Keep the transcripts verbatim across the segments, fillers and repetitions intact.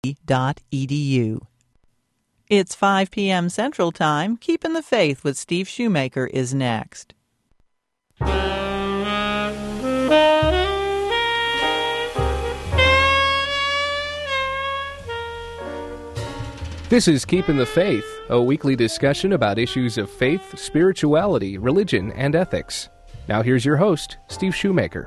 dot e d u. It's five p.m. Central Time. Keeping the Faith with Steve Shoemaker is next. This is Keeping the Faith, a weekly discussion about issues of faith, spirituality, religion, and ethics. Now here's your host, Steve Shoemaker.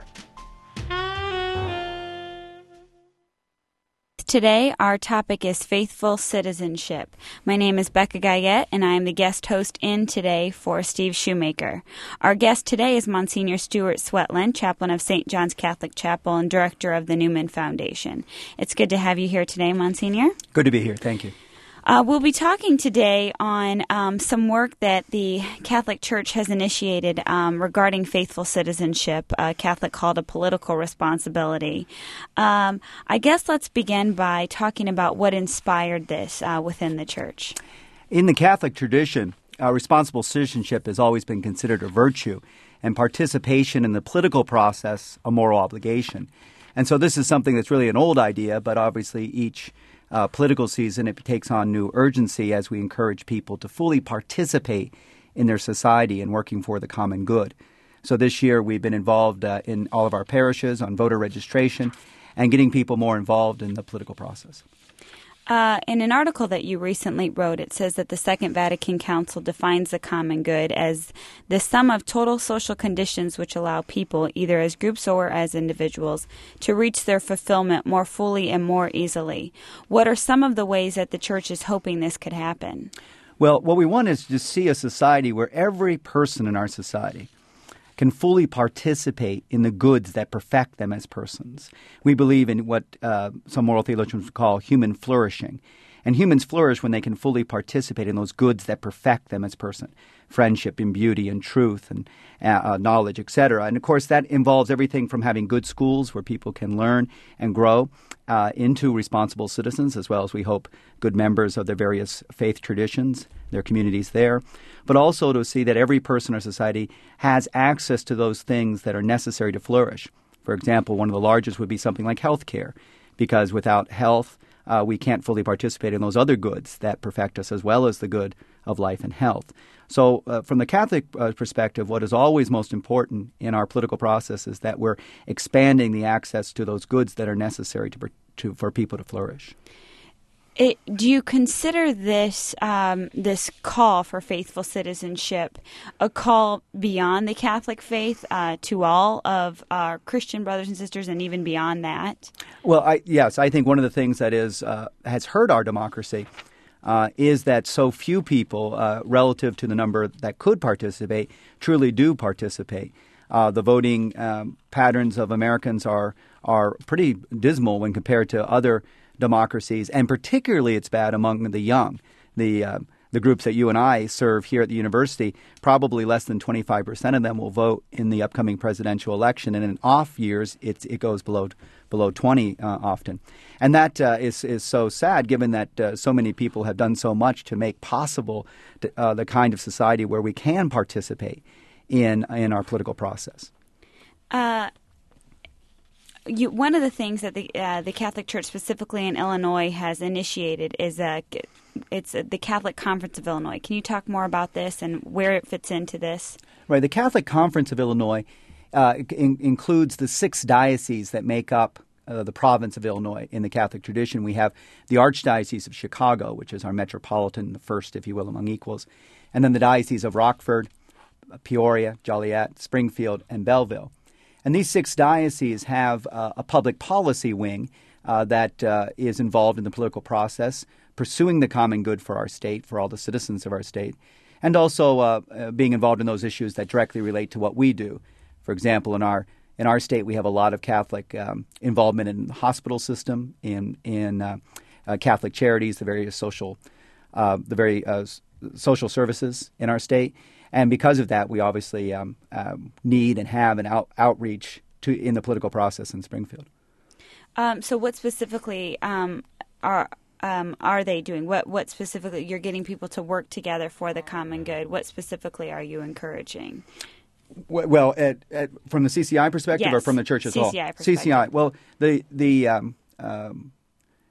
Today, our topic is faithful citizenship. My name is Becca Guyette, and I am the guest host in today for Steve Shoemaker. Our guest today is Monsignor Stuart Swetland, chaplain of Saint John's Catholic Chapel and director of the Newman Foundation. It's good to have you here today, Monsignor. Good to be here. Thank you. Uh, we'll be talking today on um, some work that the Catholic Church has initiated um, regarding faithful citizenship, a Catholic call to political responsibility. Um, I guess let's begin by talking about what inspired this uh, within the Church. In the Catholic tradition, uh, responsible citizenship has always been considered a virtue, and participation in the political process a moral obligation. And so this is something that's really an old idea, but obviously each Uh, political season, it takes on new urgency as we encourage people to fully participate in their society and working for the common good. So this year we've been involved uh, in all of our parishes on voter registration and getting people more involved in the political process. Uh, in an article that you recently wrote, it says that the Second Vatican Council defines the common good as the sum of total social conditions which allow people, either as groups or as individuals, to reach their fulfillment more fully and more easily. What are some of the ways that the Church is hoping this could happen? Well, what we want is to see a society where every person in our society can fully participate in the goods that perfect them as persons. We believe in what uh, some moral theologians would call human flourishing. And humans flourish when they can fully participate in those goods that perfect them as person. Friendship and beauty and truth and uh, knowledge, et cetera. And, of course, that involves everything from having good schools where people can learn and grow uh, into responsible citizens, as well as, we hope, good members of their various faith traditions, their communities there. But also to see that every person in our society has access to those things that are necessary to flourish. For example, one of the largest would be something like health care, because without health, Uh, we can't fully participate in those other goods that perfect us, as well as the good of life and health. So uh, from the Catholic uh, perspective, what is always most important in our political process is that we're expanding the access to those goods that are necessary to, to for people to flourish. It, do you consider this um, this call for faithful citizenship a call beyond the Catholic faith uh, to all of our Christian brothers and sisters, and even beyond that? Well, I, yes, I think one of the things that is uh, has hurt our democracy uh, is that so few people, uh, relative to the number that could participate, truly do participate. Uh, the voting um, patterns of Americans are are pretty dismal when compared to other democracies, and particularly it's bad among the young. The uh, the groups that you and I serve here at the university, probably less than twenty-five percent of them will vote in the upcoming presidential election, and in off years it's, it goes below below twenty uh, often. And that uh, is is so sad, given that uh, so many people have done so much to make possible to, uh, the kind of society where we can participate in in our political process. Uh You, one of the things that the uh, the Catholic Church, specifically in Illinois, has initiated is a, it's a, the Catholic Conference of Illinois. Can you talk more about this and where it fits into this? Right. The Catholic Conference of Illinois uh, in, includes the six dioceses that make up uh, the province of Illinois in the Catholic tradition. We have the Archdiocese of Chicago, which is our metropolitan, the first, if you will, among equals, and then the Diocese of Rockford, Peoria, Joliet, Springfield, and Belleville. And these six dioceses have uh, a public policy wing uh, that uh, is involved in the political process, pursuing the common good for our state, for all the citizens of our state, and also uh, uh, being involved in those issues that directly relate to what we do. For example, in our in our state, we have a lot of Catholic um, involvement in the hospital system, in in uh, uh, Catholic charities, the various social, uh, the very uh, social services in our state. And because of that, we obviously um, um, need and have an out, outreach to in the political process in Springfield. Um, so what specifically um, are um, are they doing? What what specifically, you're getting people to work together for the common good. What specifically are you encouraging? Well, at, at, from the C C I perspective, yes. or from the church as C C I well? perspective. C C I. Well, the the um, um,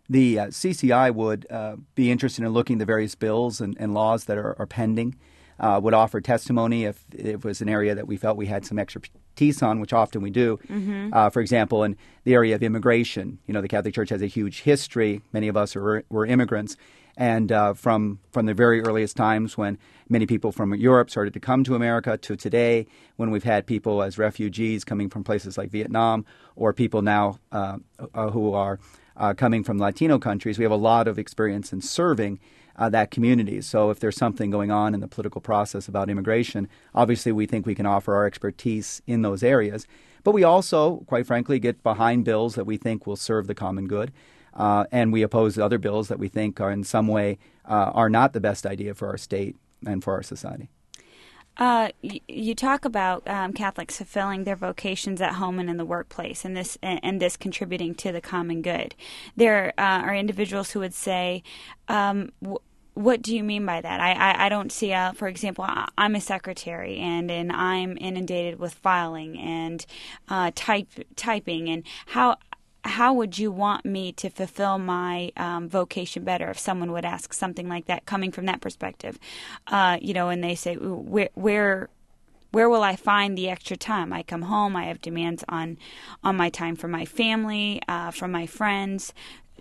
The uh, C C I would uh, be interested in looking at the various bills and, and laws that are, are pending, uh, would offer testimony if it was an area that we felt we had some expertise on, which often we do. Mm-hmm. Uh, for example, in the area of immigration, you know, the Catholic Church has a huge history. Many of us are, were immigrants. And uh, from from the very earliest times when many people from Europe started to come to America to today, when we've had people as refugees coming from places like Vietnam, or people now uh, uh, who are uh, coming from Latino countries, we have a lot of experience in serving uh, that community. So if there's something going on in the political process about immigration, obviously we think we can offer our expertise in those areas. But we also, quite frankly, get behind bills that we think will serve the common good. Uh, and we oppose other bills that we think are in some way uh, are not the best idea for our state and for our society. Uh, you, you talk about um, Catholics fulfilling their vocations at home and in the workplace, and this and, and this contributing to the common good. There uh, are individuals who would say, um, w- "What do you mean by that? I I, I don't see. Uh, for example, I, I'm a secretary, and, and I'm inundated with filing and uh, type typing, and how." How would you want me to fulfill my um, vocation better if someone would ask something like that coming from that perspective? Uh, you know, and they say, where, where where will I find the extra time? I come home, I have demands on, on my time from my family, uh, from my friends.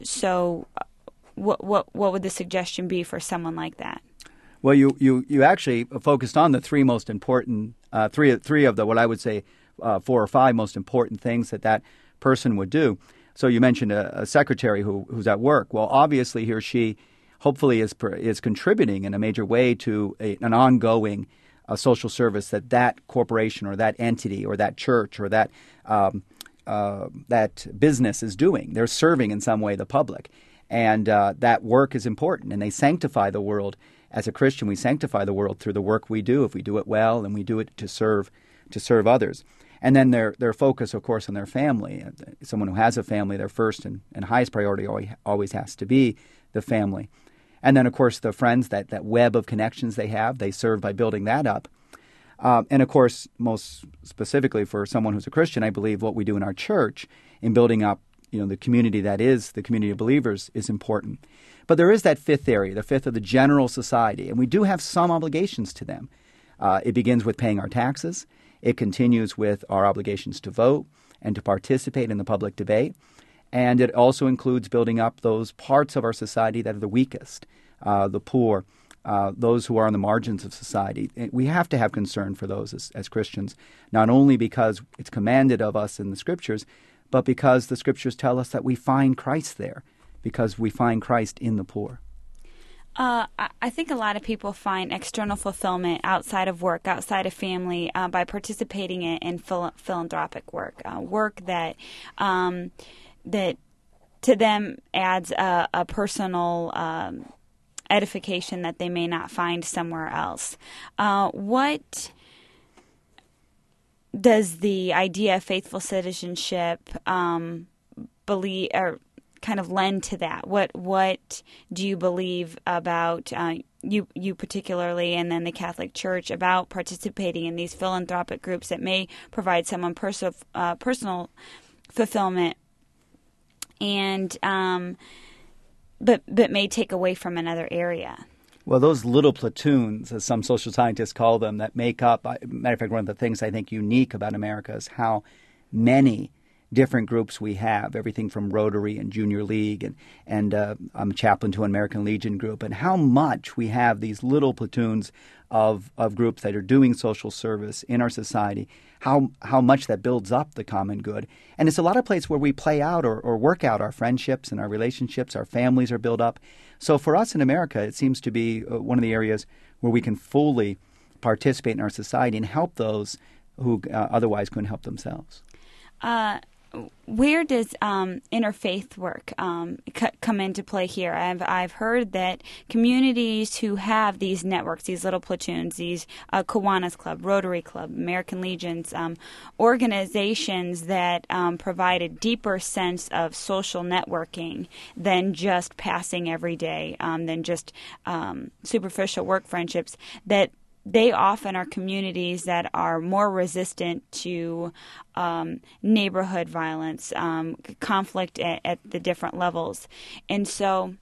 So what, what, what would the suggestion be for someone like that? Well, you, you, you actually focused on the three most important, uh, three, three of the, what I would say, uh, four or five most important things that that person would do. So you mentioned a, a secretary who, who's at work. Well, obviously he or she hopefully is is contributing in a major way to a, an ongoing uh, social service that that corporation or that entity or that church or that um, uh, that business is doing. They're serving in some way the public. And uh, that work is important, and they sanctify the world. As a Christian, we sanctify the world through the work we do, if we do it well, and we do it to serve to serve others. And then their their focus, of course, on their family. Someone who has a family, their first and, and highest priority always has to be the family. And then, of course, the friends, that, that web of connections they have, they serve by building that up. Uh, and, of course, most specifically for someone who's a Christian, I believe what we do in our church in building up, you know, the community that is the community of believers is important. But there is that fifth area, the fifth of the general society, and we do have some obligations to them. Uh, it begins with paying our taxes. It continues with our obligations to vote and to participate in the public debate. And it also includes building up those parts of our society that are the weakest, uh, the poor, uh, those who are on the margins of society. We have to have concern for those as, as Christians, not only because it's commanded of us in the Scriptures, but because the Scriptures tell us that we find Christ there, because we find Christ in the poor. Uh, I think a lot of people find external fulfillment outside of work, outside of family, uh, by participating in, in phil- philanthropic work, uh, work that um, that to them adds a, a personal um, edification that they may not find somewhere else. Uh, what does the idea of faithful citizenship um, believe or kind of lend to that? What what do you believe about uh, you you particularly, and then the Catholic Church, about participating in these philanthropic groups that may provide someone perso- uh, personal fulfillment, and um, but but may take away from another area? Well, those little platoons, as some social scientists call them, that make up, matter of fact, one of the things I think unique about America is how many different groups we have, everything from Rotary and Junior League, and, and uh, I'm a chaplain to an American Legion group, and how much we have these little platoons of, of groups that are doing social service in our society, how how much that builds up the common good. And it's a lot of places where we play out or, or work out our friendships and our relationships, our families are built up. So for us in America, it seems to be one of the areas where we can fully participate in our society and help those who uh, otherwise couldn't help themselves. Uh Where does um, interfaith work um, c- come into play here? I've I've heard that communities who have these networks, these little platoons, these uh, Kiwanis Club, Rotary Club, American Legions, um, organizations that um, provide a deeper sense of social networking than just passing every day, um, than just um, superficial work friendships, that they often are communities that are more resistant to um, neighborhood violence, um, conflict at, at the different levels. And so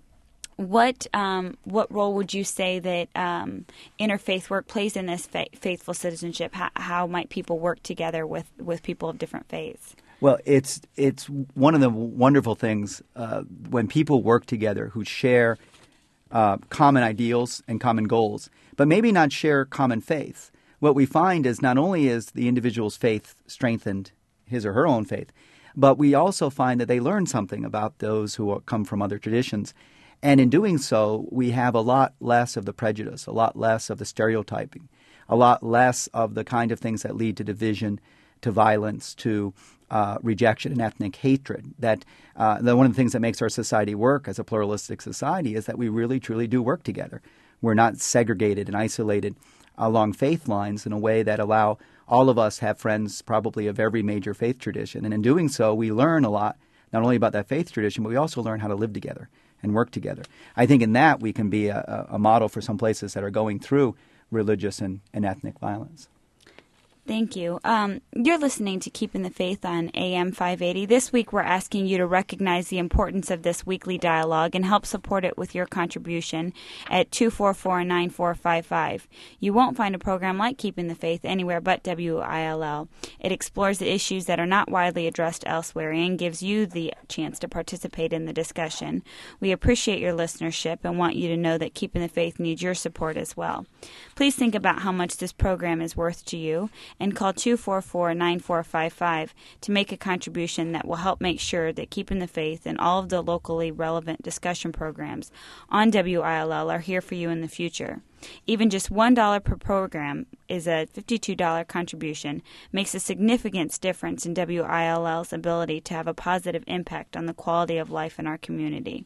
what um, what role would you say that um, interfaith work plays in this fa- faithful citizenship? How, how might people work together with, with people of different faiths? Well, it's it's one of the wonderful things uh, when people work together who share uh, common ideals and common goals, but maybe not share common faith. What we find is not only is the individual's faith strengthened, his or her own faith, but we also find that they learn something about those who come from other traditions. And in doing so, we have a lot less of the prejudice, a lot less of the stereotyping, a lot less of the kind of things that lead to division, to violence, to uh, rejection and ethnic hatred. That uh, the, one of the things that makes our society work as a pluralistic society is that we really, truly do work together. We're not segregated and isolated along faith lines in a way that allow all of us have friends probably of every major faith tradition. And in doing so, we learn a lot, not only about that faith tradition, but we also learn how to live together and work together. I think in that we can be a, a model for some places that are going through religious and, and ethnic violence. Thank you. Um, you're listening to Keeping the Faith on A M five eighty. This week we're asking you to recognize the importance of this weekly dialogue and help support it with your contribution at two four four, nine four five five. You won't find a program like Keeping the Faith anywhere but W I L L. It explores the issues that are not widely addressed elsewhere and gives you the chance to participate in the discussion. We appreciate your listenership and want you to know that Keeping the Faith needs your support as well. Please think about how much this program is worth to you and call two four four, nine four five five to make a contribution that will help make sure that Keeping the Faith and all of the locally relevant discussion programs on W I L L are here for you in the future. Even just one dollar per program is a fifty-two dollars contribution, makes a significant difference in W I L L's ability to have a positive impact on the quality of life in our community.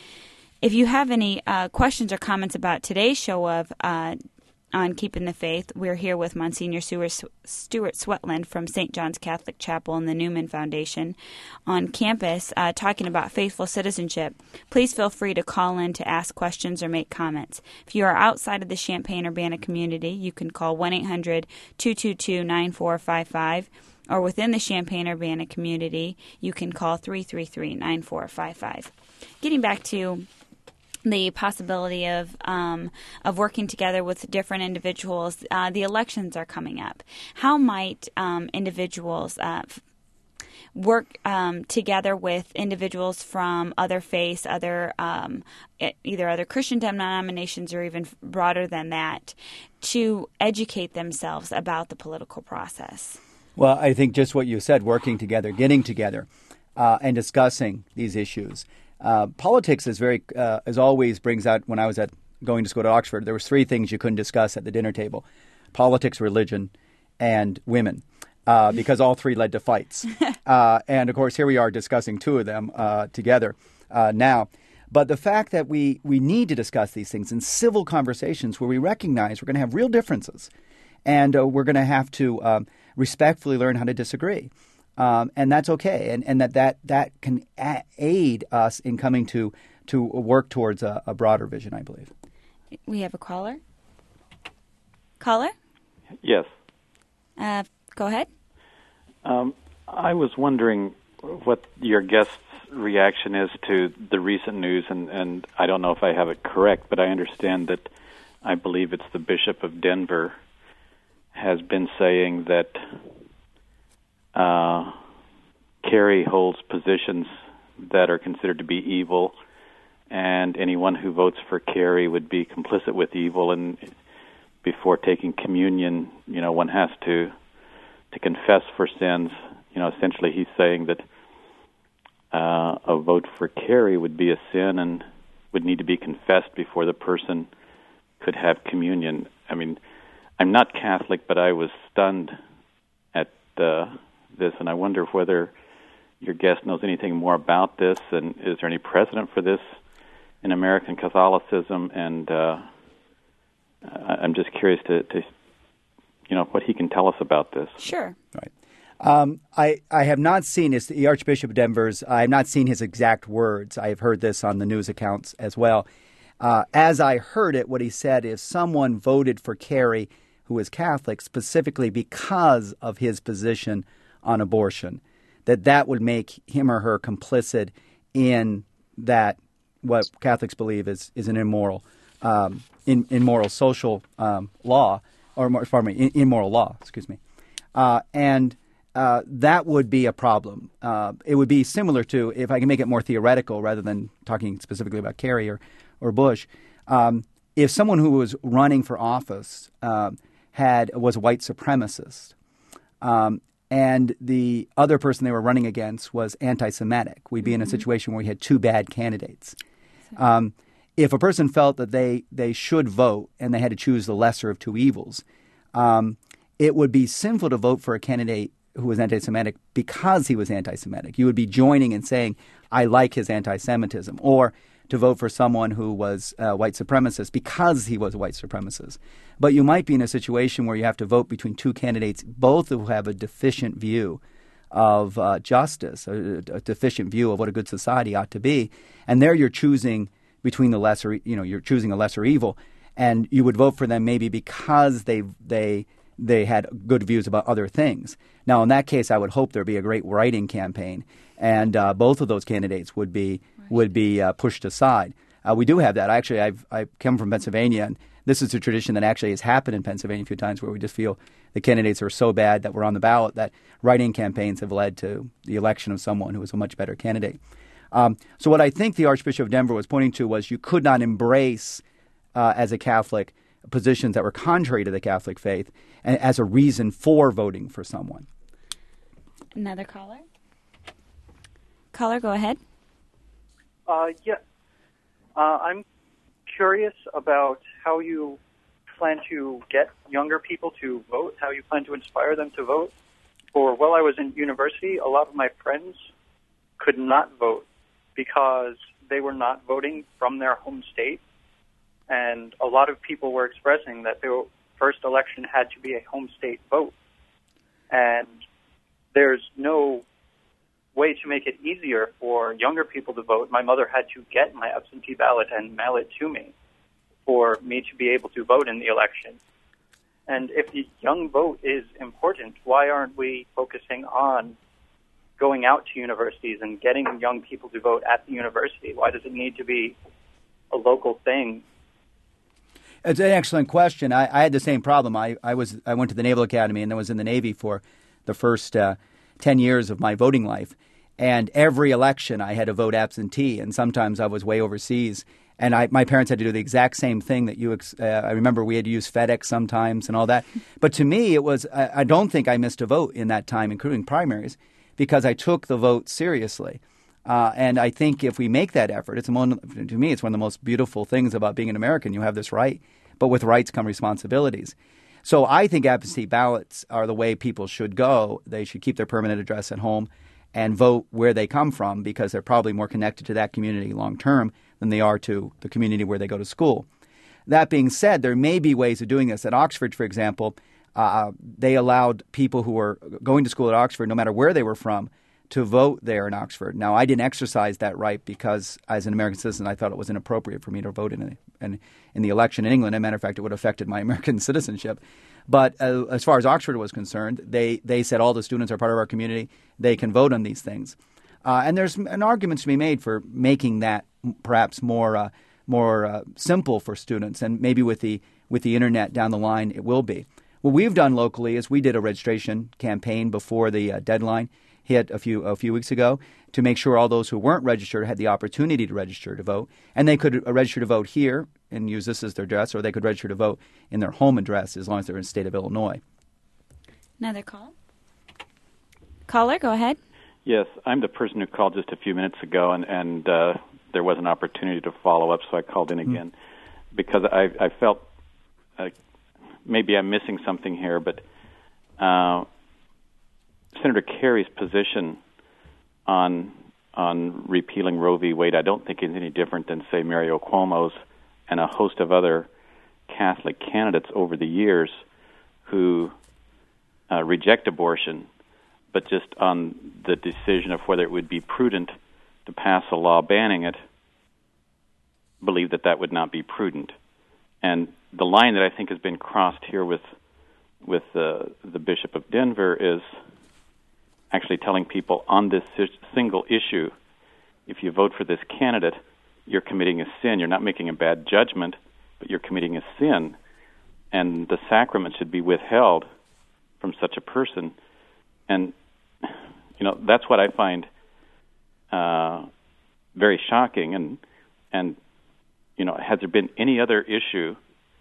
If you have any uh, questions or comments about today's show of uh, on Keeping the Faith, we're here with Monsignor Stuart Swetland from Saint John's Catholic Chapel and the Newman Foundation on campus uh, talking about faithful citizenship. Please feel free to call in to ask questions or make comments. If you are outside of the Champaign-Urbana community, you can call one eight hundred, two two two, nine four five five, or within the Champaign-Urbana community, you can call three three three, nine four five five. Getting back to the possibility of um, of working together with different individuals. Uh, the elections are coming up. How might um, individuals uh, f- work um, together with individuals from other faiths, other um, either other Christian denominations or even broader than that, to educate themselves about the political process? Well, I think just what you said, working together, getting together, uh, and discussing these issues. Uh, politics is very, uh, as always, brings out, when I was at going to school at Oxford, there was three things you couldn't discuss at the dinner table: politics, religion, and women, uh, because all three led to fights. uh, and, of course, here we are discussing two of them uh, together uh, now. But the fact that we, we need to discuss these things in civil conversations where we recognize we're going to have real differences and uh, we're going to have to um, respectfully learn how to disagree. Um, and that's okay, and, and that, that, that can a- aid us in coming to, to work towards a, a broader vision, I believe. We have a caller. Caller? Yes. Uh, go ahead. Um, I was wondering what your guest's reaction is to the recent news, and, and I don't know if I have it correct, but I understand that I believe it's the Bishop of Denver has been saying that Uh, Kerry holds positions that are considered to be evil, and anyone who votes for Kerry would be complicit with evil. And before taking communion, you know, one has to to confess for sins. You know, essentially, he's saying that uh, a vote for Kerry would be a sin and would need to be confessed before the person could have communion. I mean, I'm not Catholic, but I was stunned at uh, this, and I wonder whether your guest knows anything more about this, and is there any precedent for this in American Catholicism? And uh, I'm just curious to, to, you know, what he can tell us about this. Sure. Right. Um, I, I have not seen his, the Archbishop of Denver's, I have not seen his exact words. I have heard this on the news accounts as well. Uh, as I heard it, what he said is someone voted for Kerry who was Catholic specifically because of his position on abortion, that that would make him or her complicit in that what Catholics believe is, is an immoral, um, in, immoral social um, law, or pardon me, immoral law, excuse me. Uh, and uh, that would be a problem. Uh, it would be similar to, if I can make it more theoretical rather than talking specifically about Kerry or, or Bush, um, if someone who was running for office uh, had was a white supremacist, um, and the other person they were running against was anti-Semitic, we'd be mm-hmm. in a situation where we had two bad candidates. Um, if a person felt that they, they should vote and they had to choose the lesser of two evils, um, it would be sinful to vote for a candidate who was anti-Semitic because he was anti-Semitic. You would be joining and saying, I like his anti-Semitism, or to vote for someone who was a white supremacist because he was a white supremacist. But you might be in a situation where you have to vote between two candidates, both who have a deficient view of uh, justice, a, a deficient view of what a good society ought to be. And there you're choosing between the lesser, you know, you're choosing a lesser evil. And you would vote for them maybe because they they they had good views about other things. Now, in that case, I would hope there'd be a great writing campaign, and uh, both of those candidates would be right. would be uh, pushed aside. Uh, we do have that. Actually, I've I come from Pennsylvania, and this is a tradition that actually has happened in Pennsylvania a few times, where we just feel the candidates are so bad that we're on the ballot that writing campaigns have led to the election of someone who is a much better candidate. Um, so what I think the Archbishop of Denver was pointing to was you could not embrace, uh, as a Catholic, positions that were contrary to the Catholic faith and as a reason for voting for someone. Another caller? Caller, go ahead. Uh, yeah. Uh, I'm curious about how you plan to get younger people to vote, how you plan to inspire them to vote. For while I was in university, a lot of my friends could not vote because they were not voting from their home state. And a lot of people were expressing that their first election had to be a home state vote. And there's no way to make it easier for younger people to vote. My mother had to get my absentee ballot and mail it to me for me to be able to vote in the election. And if the young vote is important, why aren't we focusing on going out to universities and getting young people to vote at the university? Why does it need to be a local thing? It's an excellent question. I, I had the same problem. I, I was I went to the Naval Academy and I was in the Navy for the first uh, ten years of my voting life. And every election I had to vote absentee, and sometimes I was way overseas. And I, my parents had to do the exact same thing that you uh, – I remember we had to use FedEx sometimes and all that. But to me, it was I, – I don't think I missed a vote in that time, including primaries, because I took the vote seriously. Uh, and I think if we make that effort, it's one, to me, it's one of the most beautiful things about being an American. You have this right, but with rights come responsibilities. So I think absentee ballots are the way people should go. They should keep their permanent address at home and vote where they come from, because they're probably more connected to that community long term than they are to the community where they go to school. That being said, there may be ways of doing this. At Oxford, for example, uh, they allowed people who were going to school at Oxford, no matter where they were from, to vote there in Oxford. Now, I didn't exercise that right because, as an American citizen, I thought it was inappropriate for me to vote in, a, in, in the election in England. As a matter of fact, it would have affected my American citizenship. But uh, as far as Oxford was concerned, they, they said all the students are part of our community. They can vote on these things. Uh, and there's an argument to be made for making that perhaps more uh, more uh, simple for students. And maybe with the with the Internet down the line, it will be. What we've done locally is we did a registration campaign before the uh, deadline hit a few a few weeks ago to make sure all those who weren't registered had the opportunity to register to vote. And they could uh, register to vote here and use this as their address, or they could register to vote in their home address as long as they're in the state of Illinois. Another call? Caller, go ahead. Yes, I'm the person who called just a few minutes ago, and, and uh, there was an opportunity to follow up, so I called in again mm-hmm. because I, I felt uh, maybe I'm missing something here, but uh, Senator Kerry's position on on repealing Roe v. Wade, I don't think is any different than, say, Mario Cuomo's and a host of other Catholic candidates over the years who uh, reject abortion, but just on the decision of whether it would be prudent to pass a law banning it, believe believe that that would not be prudent. And the line that I think has been crossed here with with uh, the Bishop of Denver is actually telling people on this single issue, if you vote for this candidate, you're committing a sin. You're not making a bad judgment, but you're committing a sin, and the sacrament should be withheld from such a person. And, you know, that's what I find uh, very shocking. And, and, you know, has there been any other issue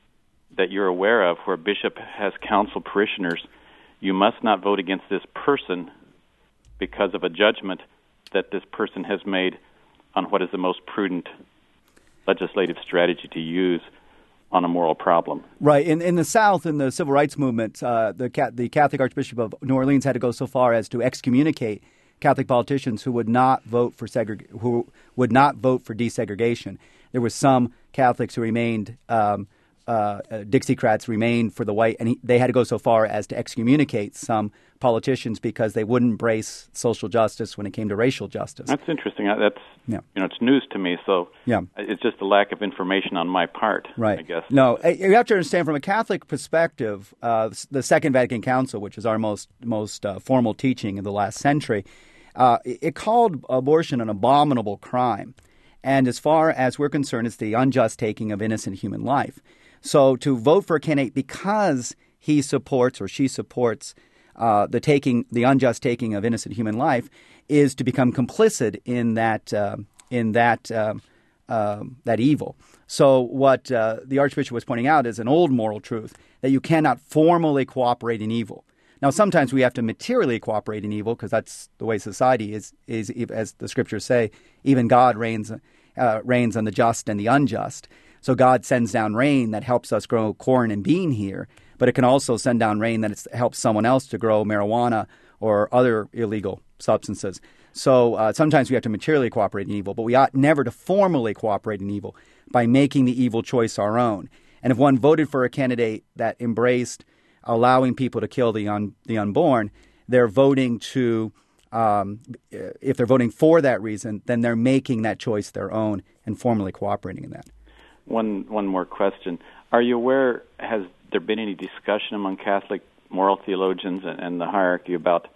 that you're aware of where a bishop has counseled parishioners, you must not vote against this person because of a judgment that this person has made on what is the most prudent legislative strategy to use on a moral problem? Right. In in the South, in the civil rights movement, uh, the the Catholic Archbishop of New Orleans had to go so far as to excommunicate Catholic politicians who would not vote for segreg- who would not vote for desegregation. There were some Catholics who remained um, uh, uh, Dixiecrats remained for the white, and he, they had to go so far as to excommunicate some politicians because they wouldn't embrace social justice when it came to racial justice. That's interesting. That's yeah. you know, it's news to me. So yeah. it's just a lack of information on my part. Right. I guess. No, you have to understand from a Catholic perspective, uh, the Second Vatican Council, which is our most most uh, formal teaching in the last century, uh, it called abortion an abominable crime, and as far as we're concerned, it's the unjust taking of innocent human life. So to vote for a candidate because he supports or she supports uh, the taking, the unjust taking of innocent human life, is to become complicit in that uh, in that uh, uh, that evil. So what uh, the Archbishop was pointing out is an old moral truth that you cannot formally cooperate in evil. Now, sometimes we have to materially cooperate in evil because that's the way society is. Is as the Scriptures say, even God reigns uh, reigns on the just and the unjust. So God sends down rain that helps us grow corn and bean here, but it can also send down rain that helps someone else to grow marijuana or other illegal substances. So uh, sometimes we have to materially cooperate in evil, but we ought never to formally cooperate in evil by making the evil choice our own. And if one voted for a candidate that embraced allowing people to kill the un, the unborn, they're voting to, um, if they're voting for that reason, then they're making that choice their own and formally cooperating in that. One one more question. Are you aware, has there been any discussion among Catholic moral theologians and, and the hierarchy about,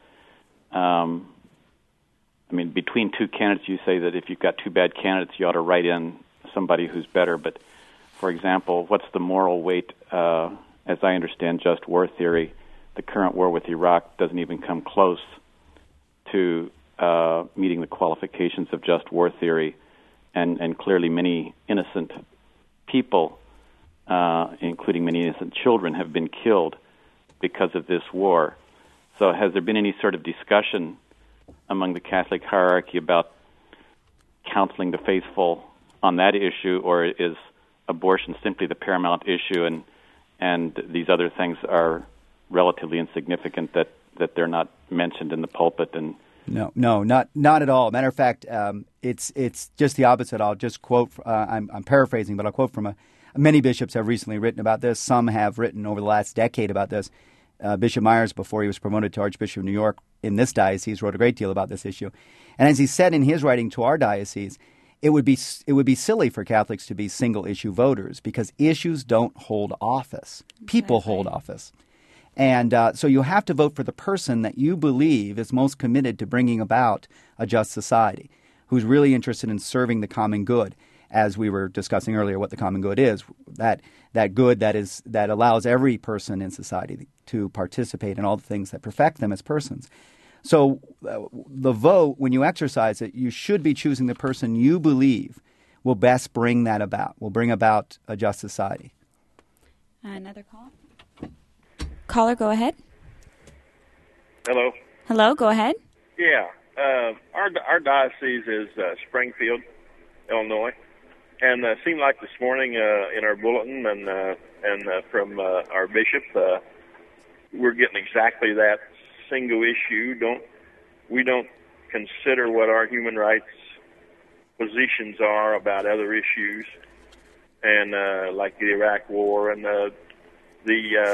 um, I mean, between two candidates, you say that if you've got two bad candidates, you ought to write in somebody who's better. But, for example, what's the moral weight, uh, as I understand just war theory, the current war with Iraq doesn't even come close to uh, meeting the qualifications of just war theory, and, and clearly many innocent people, uh, including many innocent children, have been killed because of this war. So has there been any sort of discussion among the Catholic hierarchy about counseling the faithful on that issue, or is abortion simply the paramount issue and and these other things are relatively insignificant that, that they're not mentioned in the pulpit? And No, no, not not at all. Matter of fact, um, it's it's just the opposite. I'll just quote. Uh, I'm, I'm paraphrasing, but I'll quote from a. Many bishops have recently written about this. Some have written over the last decade about this. Uh, Bishop Myers, before he was promoted to Archbishop of New York in this diocese, wrote a great deal about this issue. And as he said in his writing to our diocese, it would be it would be silly for Catholics to be single issue voters because issues don't hold office. People exactly. hold office. And uh, so you have to vote for the person that you believe is most committed to bringing about a just society, who's really interested in serving the common good, as we were discussing earlier what the common good is, that that good that is that allows every person in society to participate in all the things that perfect them as persons. So uh, the vote, when you exercise it, you should be choosing the person you believe will best bring that about, will bring about a just society. Uh, another call? Caller, go ahead. Hello. Hello, go ahead. Yeah, uh, our our diocese is uh, Springfield, Illinois, and uh, seemed like this morning uh, in our bulletin and uh, and uh, from uh, our bishop, uh, we're getting exactly that single issue. Don't we don't consider what our human rights positions are about other issues, and uh, like the Iraq War and the the. Uh,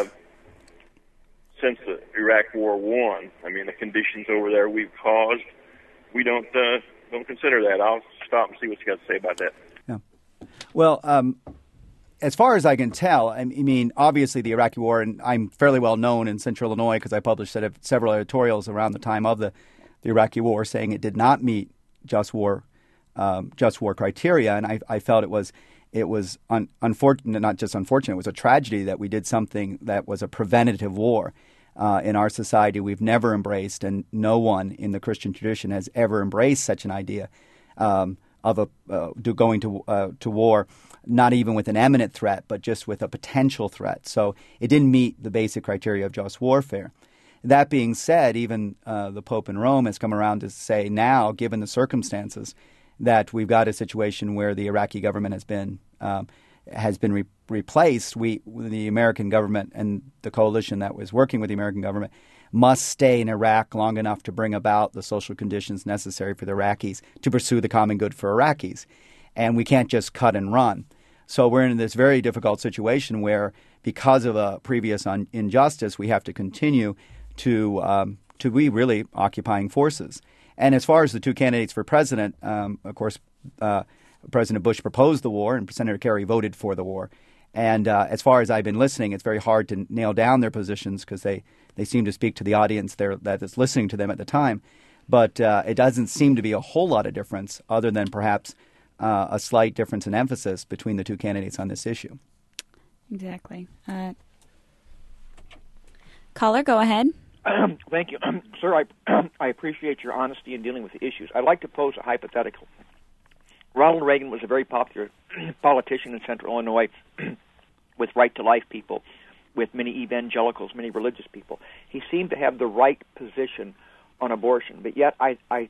Since the Iraq War won, I mean, the conditions over there we've caused, we don't uh, don't consider that. I'll stop and see what you got to say about that. Yeah. Well, um, as far as I can tell, I mean, obviously the Iraqi war, and I'm fairly well known in Central Illinois because I published several editorials around the time of the, the Iraqi war saying it did not meet just war, um, just war criteria, and I, I felt it was it was un, unfortunate, not just unfortunate, it was a tragedy that we did something that was a preventative war. Uh, in our society, we've never embraced, and no one in the Christian tradition has ever embraced such an idea um, of a uh, going to uh, to war. Not even with an imminent threat, but just with a potential threat. So it didn't meet the basic criteria of just warfare. That being said, even uh, the Pope in Rome has come around to say now, given the circumstances, that we've got a situation where the Iraqi government has been um, has been re- replaced. We, the American government and the coalition that was working with the American government, must stay in Iraq long enough to bring about the social conditions necessary for the Iraqis to pursue the common good for Iraqis. And we can't just cut and run. So we're in this very difficult situation where, because of a previous un- injustice, we have to continue to um, to be really occupying forces. And as far as the two candidates for president, um, of course, uh, President Bush proposed the war, and Senator Kerry voted for the war. And uh, as far as I've been listening, it's very hard to nail down their positions because they, they seem to speak to the audience there that is listening to them at the time. But uh, it doesn't seem to be a whole lot of difference, other than perhaps Uh, a slight difference in emphasis between the two candidates on this issue. Exactly. Uh, caller, go ahead. Um, thank you. Um, sir, I, I appreciate your honesty in dealing with the issues. I'd like to pose a hypothetical. Ronald Reagan was a very popular politician in Central Illinois with right-to-life people, with many evangelicals, many religious people. He seemed to have the right position on abortion, but yet I... I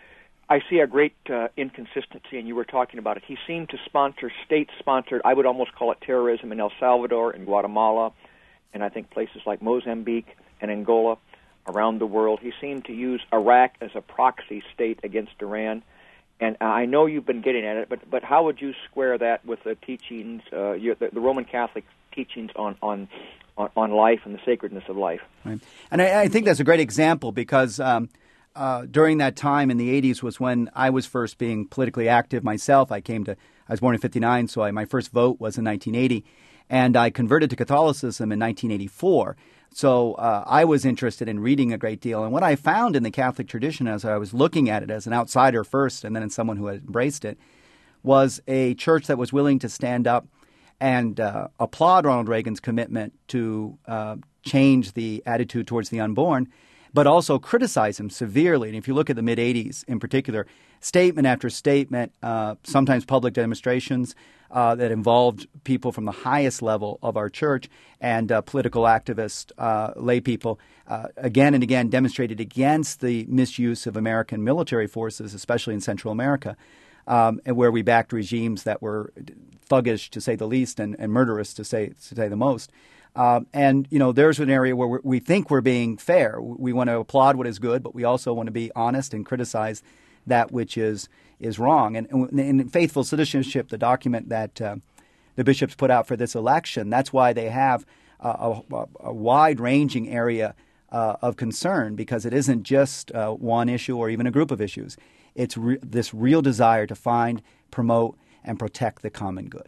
I see a great uh, inconsistency, and you were talking about it. He seemed to sponsor state-sponsored, I would almost call it terrorism, in El Salvador and Guatemala, and I think places like Mozambique and Angola around the world. He seemed to use Iraq as a proxy state against Iran. And I know you've been getting at it, but, but how would you square that with the teachings, uh, your, the, the Roman Catholic teachings on, on, on, on life and the sacredness of life? Right. And I, I think that's a great example because um, – Uh, during that time in the eighties was when I was first being politically active myself. I came to, I was born in fifty-nine, so I, my first vote was in nineteen eighty. And I converted to Catholicism in nineteen eighty-four. So uh, I was interested in reading a great deal. And what I found in the Catholic tradition as I was looking at it as an outsider first and then as someone who had embraced it was a church that was willing to stand up and uh, applaud Ronald Reagan's commitment to uh, change the attitude towards the unborn, but also criticize him severely. And if you look at the mid-eighties in particular, statement after statement, uh, sometimes public demonstrations uh, that involved people from the highest level of our church and uh, political activists, uh, lay people, uh, again and again demonstrated against the misuse of American military forces, especially in Central America, um, and where we backed regimes that were thuggish, to say the least, and, and murderous, to say, to say the most. Um, and, you know, there's an area where we're, we think we're being fair. We want to applaud what is good, but we also want to be honest and criticize that which is is wrong. And, and in Faithful Citizenship, the document that uh, the bishops put out for this election, that's why they have a, a, a wide-ranging area uh, of concern, because it isn't just uh, one issue or even a group of issues. It's re- this real desire to find, promote, and protect the common good.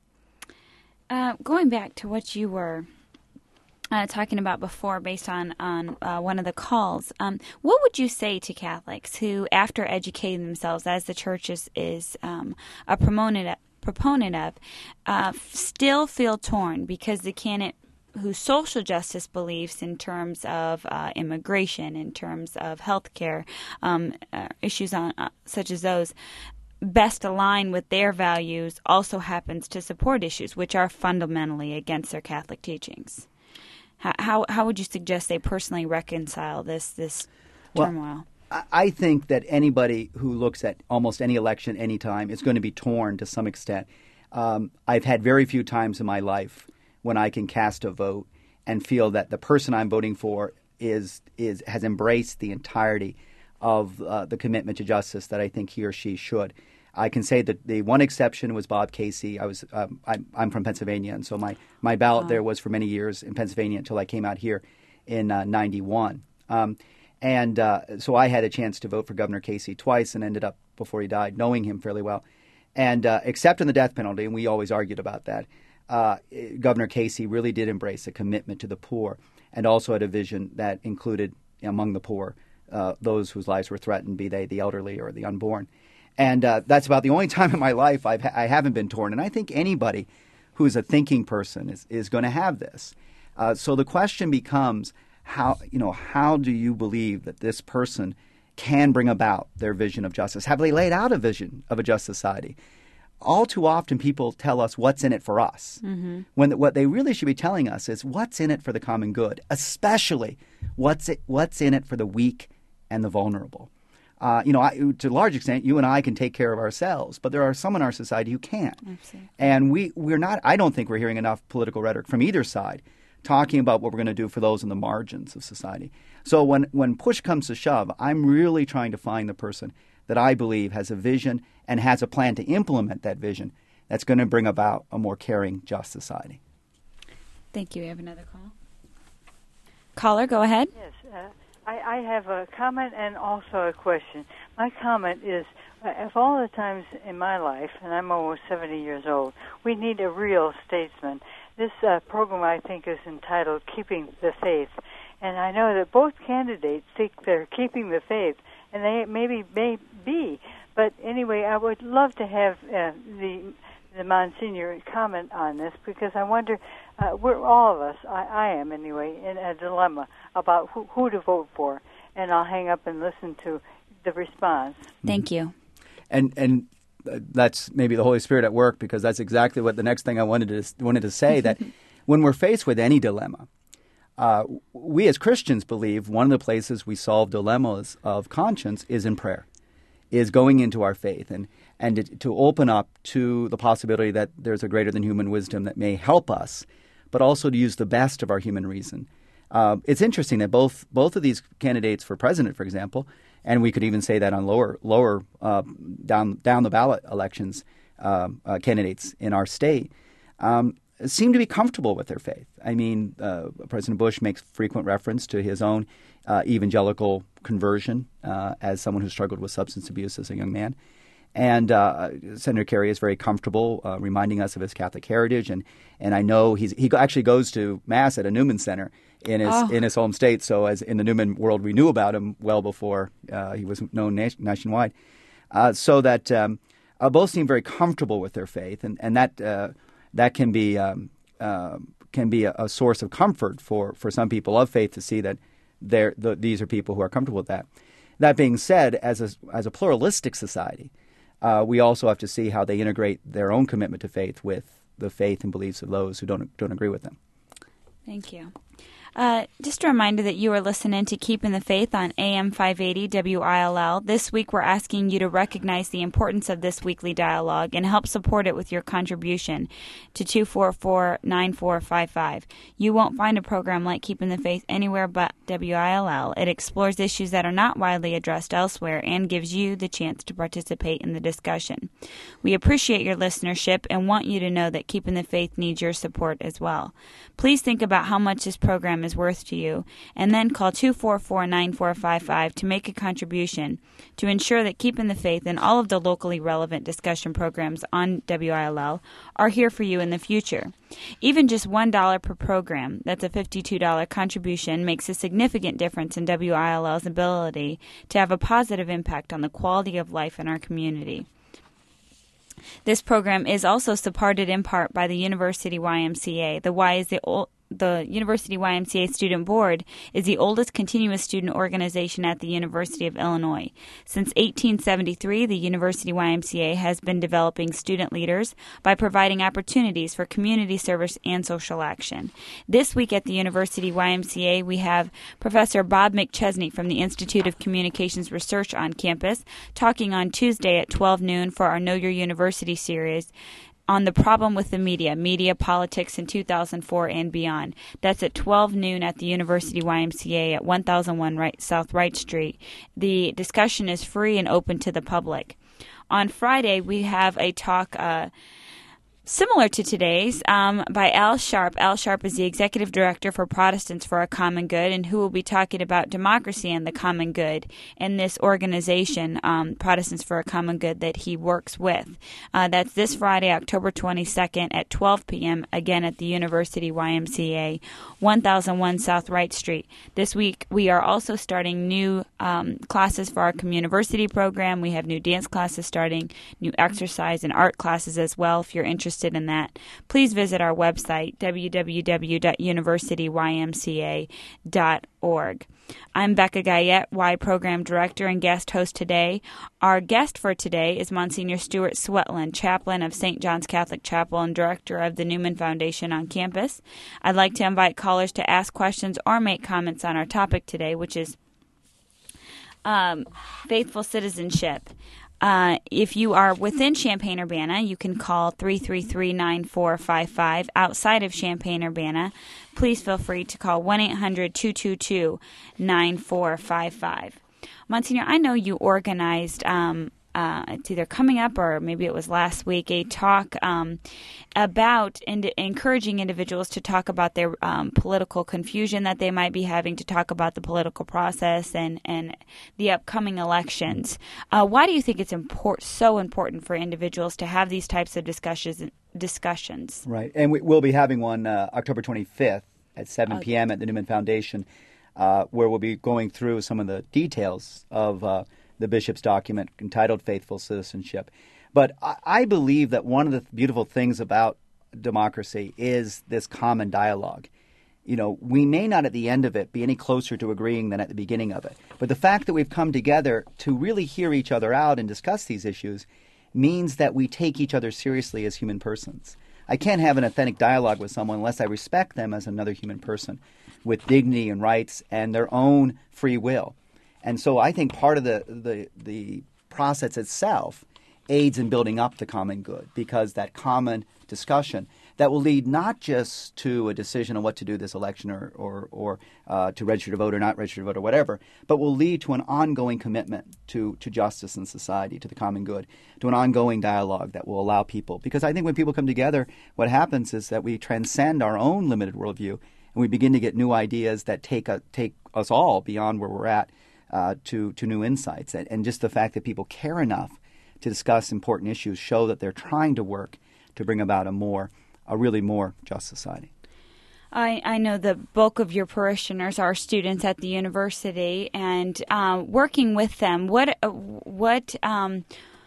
Uh, going back to what you were uh, talking about before, based on on uh, one of the calls, um, what would you say to Catholics who, after educating themselves, as the Church is, is um, a proponent proponent of, uh, still feel torn because the candidate whose social justice beliefs in terms of uh, immigration, in terms of health care, um, uh, issues on uh, such as those, best align with their values, also happens to support issues which are fundamentally against their Catholic teachings? How how, how would you suggest they personally reconcile this this turmoil? Well, I think that anybody who looks at almost any election, any time, is going to be torn to some extent. Um, I've had very few times in my life when I can cast a vote and feel that the person I'm voting for is is has embraced the entirety of uh, the commitment to justice that I think he or she should. I can say that the one exception was Bob Casey. I was um, I'm, I'm from Pennsylvania, and so my, my ballot oh. there was for many years in Pennsylvania until I came out here in uh, ninety-one. Um, and uh, so I had a chance to vote for Governor Casey twice and ended up, before he died, knowing him fairly well. And uh, accepting the death penalty, and we always argued about that, uh, Governor Casey really did embrace a commitment to the poor and also had a vision that included among the poor uh, those whose lives were threatened, be they the elderly or the unborn. And uh, that's about the only time in my life I've ha- I haven't been torn. And I think anybody who's a thinking person is, is going to have this. Uh, so the question becomes, how you know how do you believe that this person can bring about their vision of justice? Have they laid out a vision of a just society? All too often people tell us what's in it for us, mm-hmm. when the, what they really should be telling us is what's in it for the common good, especially what's it, what's in it for the weak and the vulnerable. Uh, you know, I, to a large extent, you and I can take care of ourselves, but there are some in our society who can't. Absolutely. And we, we're not, I don't think we're hearing enough political rhetoric from either side talking about what we're going to do for those in the margins of society. So when, when push comes to shove, I'm really trying to find the person that I believe has a vision and has a plan to implement that vision that's going to bring about a more caring, just society. Thank you. We have another call. Caller, go ahead. Yes, uh, I, I have a comment and also a question. My comment is, uh, of all the times in my life, and I'm almost seventy years old, we need a real statesman. This uh, program, I think, is entitled Keeping the Faith. And I know that both candidates think they're keeping the faith, and they maybe may be. But anyway, I would love to have uh, the the Monsignor comment on this, because I wonder, uh, we're all of us, I, I am anyway, in a dilemma about who, who to vote for. And I'll hang up and listen to the response. Thank you. And and that's maybe the Holy Spirit at work, because that's exactly what the next thing I wanted to wanted to say, that when we're faced with any dilemma, uh, we as Christians believe one of the places we solve dilemmas of conscience is in prayer, is going into our faith and, and to, to open up to the possibility that there's a greater than human wisdom that may help us, but also to use the best of our human reason. Uh, it's interesting that both both of these candidates for president, for example, and we could even say that on lower lower uh, down down the ballot elections, uh, uh, candidates in our state um, seem to be comfortable with their faith. I mean, uh, President Bush makes frequent reference to his own uh, evangelical conversion uh, as someone who struggled with substance abuse as a young man. And uh, Senator Kerry is very comfortable uh, reminding us of his Catholic heritage. And, and I know he's, he actually goes to Mass at a Newman Center in his oh. in his home state. So as in the Newman world, we knew about him well before uh, he was known na- nationwide. Uh, so that um, uh, both seem very comfortable with their faith. And, and that uh, that can be um, uh, can be a, a source of comfort for, for some people of faith to see that they're, the, these are people who are comfortable with that. That being said, as a, as a pluralistic society, Uh, we also have to see how they integrate their own commitment to faith with the faith and beliefs of those who don't don't agree with them. Thank you. Uh, just a reminder that you are listening to Keeping the Faith on A M five eighty W I L L. This week we're asking you to recognize the importance of this weekly dialogue and help support it with your contribution to two four four, nine four five five. You won't find a program like Keeping the Faith anywhere but W I L L. It explores issues that are not widely addressed elsewhere and gives you the chance to participate in the discussion. We appreciate your listenership and want you to know that Keeping the Faith needs your support as well. Please think about how much this program is worth to you, and then call two four four, nine four five five to make a contribution to ensure that Keeping the Faith and all of the locally relevant discussion programs on W I L L are here for you in the future. Even just one dollar per program, that's a fifty-two dollars contribution, makes a significant difference in W I L L's ability to have a positive impact on the quality of life in our community. This program is also supported in part by the University Y M C A. The Y is the old The University Y M C A Student Board is the oldest continuous student organization at the University of Illinois. Since eighteen seventy-three, the University Y M C A has been developing student leaders by providing opportunities for community service and social action. This week at the University Y M C A, we have Professor Bob McChesney from the Institute of Communications Research on campus talking on Tuesday at twelve noon for our Know Your University series on the problem with the media, media politics in two thousand four and beyond. That's at twelve noon at the University Y M C A at one thousand one right, South Wright Street. The discussion is free and open to the public. On Friday, we have a talk uh, similar to today's, um, by Al Sharp. Al Sharp is the Executive Director for Protestants for a Common Good, and who will be talking about democracy and the common good in this organization, um, Protestants for a Common Good, that he works with. Uh, that's this Friday, October twenty-second at twelve p.m., again at the University Y M C A, one thousand one South Wright Street. This week, we are also starting new um, classes for our community program. We have new dance classes starting, new exercise and art classes as well. If you're interested in that, please visit our website, w w w dot university y m c a dot org. I'm Becca Guyette, Y Program Director and guest host today. Our guest for today is Monsignor Stuart Swetland, chaplain of Saint John's Catholic Chapel and director of the Newman Foundation on campus. I'd like to invite callers to ask questions or make comments on our topic today, which is um, faithful citizenship. Uh, if you are within Champaign-Urbana, you can call three three three, nine four five five. Outside of Champaign-Urbana, please feel free to call one eight hundred, two two two, nine four five five. Monsignor, I know you organized, um, uh, it's either coming up or maybe it was last week, a talk um, about ind- encouraging individuals to talk about their um, political confusion that they might be having, to talk about the political process and, and the upcoming elections. Uh, why do you think it's import- so important for individuals to have these types of discussions? discussions? Right. And we, we'll be having one uh, October twenty-fifth at seven p.m. at the Newman Foundation, uh, where we'll be going through some of the details of uh, the bishop's document entitled Faithful Citizenship. But I, I believe that one of the beautiful things about democracy is this common dialogue. You know, we may not at the end of it be any closer to agreeing than at the beginning of it. But the fact that we've come together to really hear each other out and discuss these issues means that we take each other seriously as human persons. I can't have an authentic dialogue with someone unless I respect them as another human person with dignity and rights and their own free will. And so I think part of the, the, the process itself aids in building up the common good, because that common discussion that will lead not just to a decision on what to do this election or, or, or uh, to register to vote or not register to vote or whatever, but will lead to an ongoing commitment to, to justice in society, to the common good, to an ongoing dialogue that will allow people. Because I think when people come together, what happens is that we transcend our own limited worldview and we begin to get new ideas that take, a, take us all beyond where we're at uh, to, to new insights. And, and just the fact that people care enough to discuss important issues show that they're trying to work to bring about a more a really more just society. I, I know the bulk of your parishioners are students at the university, and uh, working with them, what what um,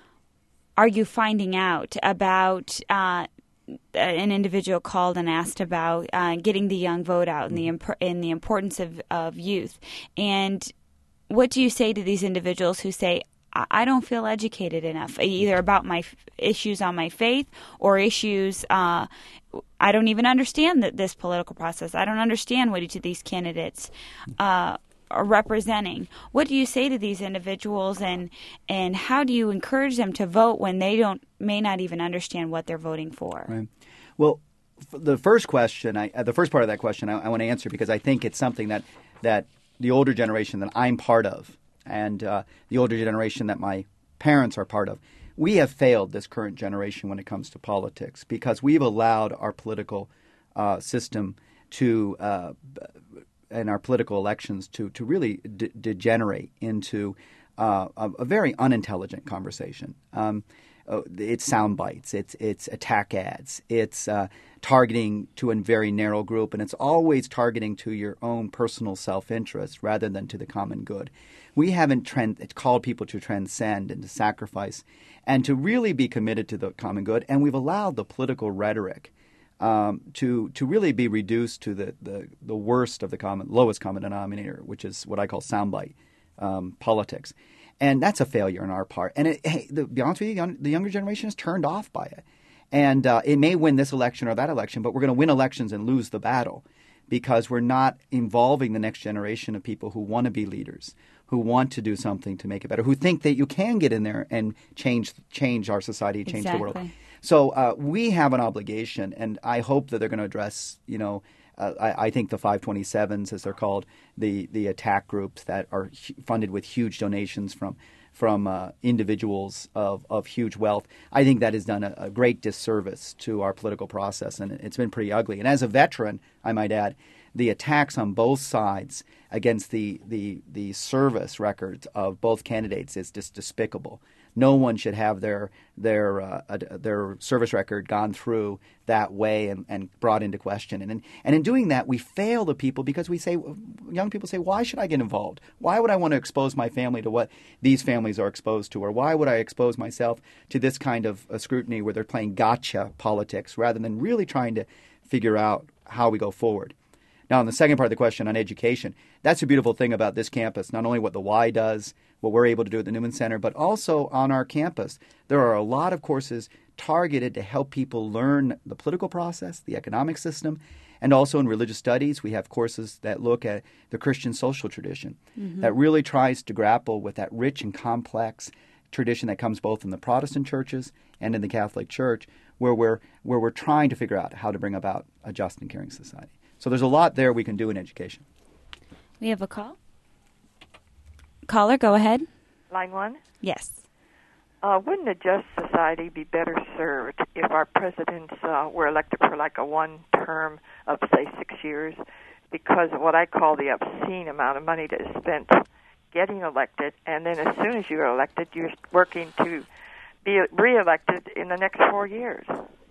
are you finding out about uh, an individual called and asked about uh, getting the young vote out and the imp- and the importance of, of youth? And what do you say to these individuals who say, I don't feel educated enough, either about my f- issues on my faith or issues, uh, I don't even understand the, this political process. I don't understand what each of these candidates uh, are representing. What do you say to these individuals, and and how do you encourage them to vote when they don't may not even understand what they're voting for? Right. Well, f- the first question, I, uh, the first part of that question I, I want to answer, because I think it's something that, that the older generation that I'm part of, and uh, the older generation that my parents are part of, we have failed this current generation when it comes to politics, because we've allowed our political uh, system to, uh, and our political elections to, to really de- degenerate into uh, a, a very unintelligent conversation. Um, uh, it's sound bites, it's, it's attack ads, it's uh, targeting to a very narrow group, and it's always targeting to your own personal self-interest rather than to the common good. We haven't trend, called people to transcend and to sacrifice and to really be committed to the common good. And we've allowed the political rhetoric um, to to really be reduced to the, the, the worst of the common, lowest common denominator, which is what I call soundbite um, politics. And that's a failure on our part. And it, hey, to be honest with you, the younger generation is turned off by it. And uh, it may win this election or that election, but we're going to win elections and lose the battle because we're not involving the next generation of people who want to be leaders, who want to do something to make it better, who think that you can get in there and change change our society, change exactly. the world. So uh, we have an obligation, and I hope that they're going to address, you know, uh, I, I think the five twenty-sevens, as they're called, the, the attack groups that are hu- funded with huge donations from from uh, individuals of, of huge wealth. I think that has done a, a great disservice to our political process, and it's been pretty ugly. And as a veteran, I might add, the attacks on both sides against the, the, the service records of both candidates is just despicable. No one should have their their uh, uh, their service record gone through that way and, and brought into question. And in, and in doing that, we fail the people because we say, young people say, why should I get involved? Why would I want to expose my family to what these families are exposed to? Or why would I expose myself to this kind of uh, scrutiny where they're playing gotcha politics rather than really trying to figure out how we go forward? Now, on the second part of the question on education, that's a beautiful thing about this campus, not only what the Y does, what we're able to do at the Newman Center, but also on our campus. There are a lot of courses targeted to help people learn the political process, the economic system, and also in religious studies, we have courses that look at the Christian social tradition mm-hmm. that really tries to grapple with that rich and complex tradition that comes both in the Protestant churches and in the Catholic Church, where we're, where we're trying to figure out how to bring about a just and caring society. So there's a lot there we can do in education. We have a call. Caller, go ahead. Line one? Yes. Uh, wouldn't a just society be better served if our presidents uh, were elected for like a one term of, say, six years? Because of what I call the obscene amount of money that is spent getting elected, and then as soon as you're elected, you're working to be reelected in the next four years.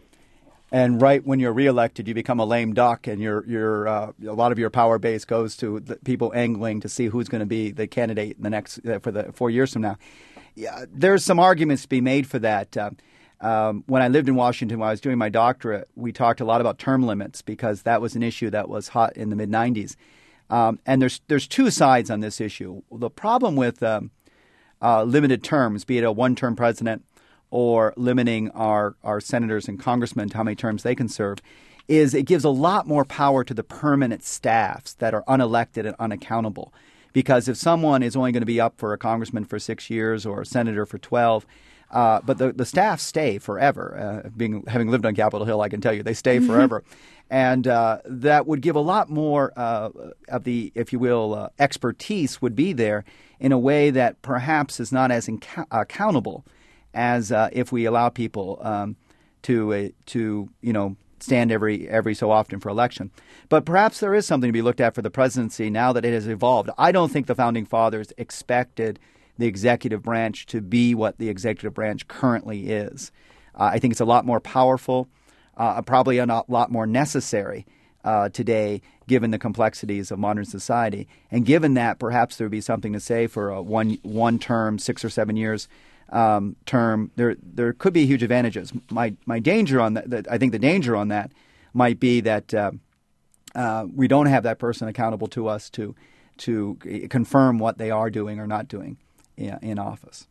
And right when you're reelected, you become a lame duck, and your your uh, a lot of your power base goes to the people angling to see who's going to be the candidate in the next uh, for the four years from now. Yeah, there's some arguments to be made for that. Uh, um, when I lived in Washington, when I was doing my doctorate, we talked a lot about term limits because that was an issue that was hot in the mid nineties. Um, and there's there's two sides on this issue. The problem with um, uh, limited terms, be it a one-term president or limiting our, our senators and congressmen to how many terms they can serve, is it gives a lot more power to the permanent staffs that are unelected and unaccountable. Because if someone is only going to be up for a congressman for six years or a senator for twelve, uh, but the, the staff stay forever. Uh, being having lived on Capitol Hill, I can tell you they stay forever. And uh, that would give a lot more uh, of the, if you will, uh, expertise would be there in a way that perhaps is not as inca- accountable as uh, if we allow people um, to uh, to you know stand every every so often for election. But perhaps there is something to be looked at for the presidency now that it has evolved. I don't think the Founding Fathers expected the executive branch to be what the executive branch currently is. Uh, I think it's a lot more powerful, uh, probably a lot more necessary uh, today, given the complexities of modern society. And given that, perhaps there would be something to say for a one one term, six or seven years um, term. There there could be huge advantages. My my danger on that, that I think the danger on that might be that uh, uh, we don't have that person accountable to us to to confirm what they are doing or not doing in, in office.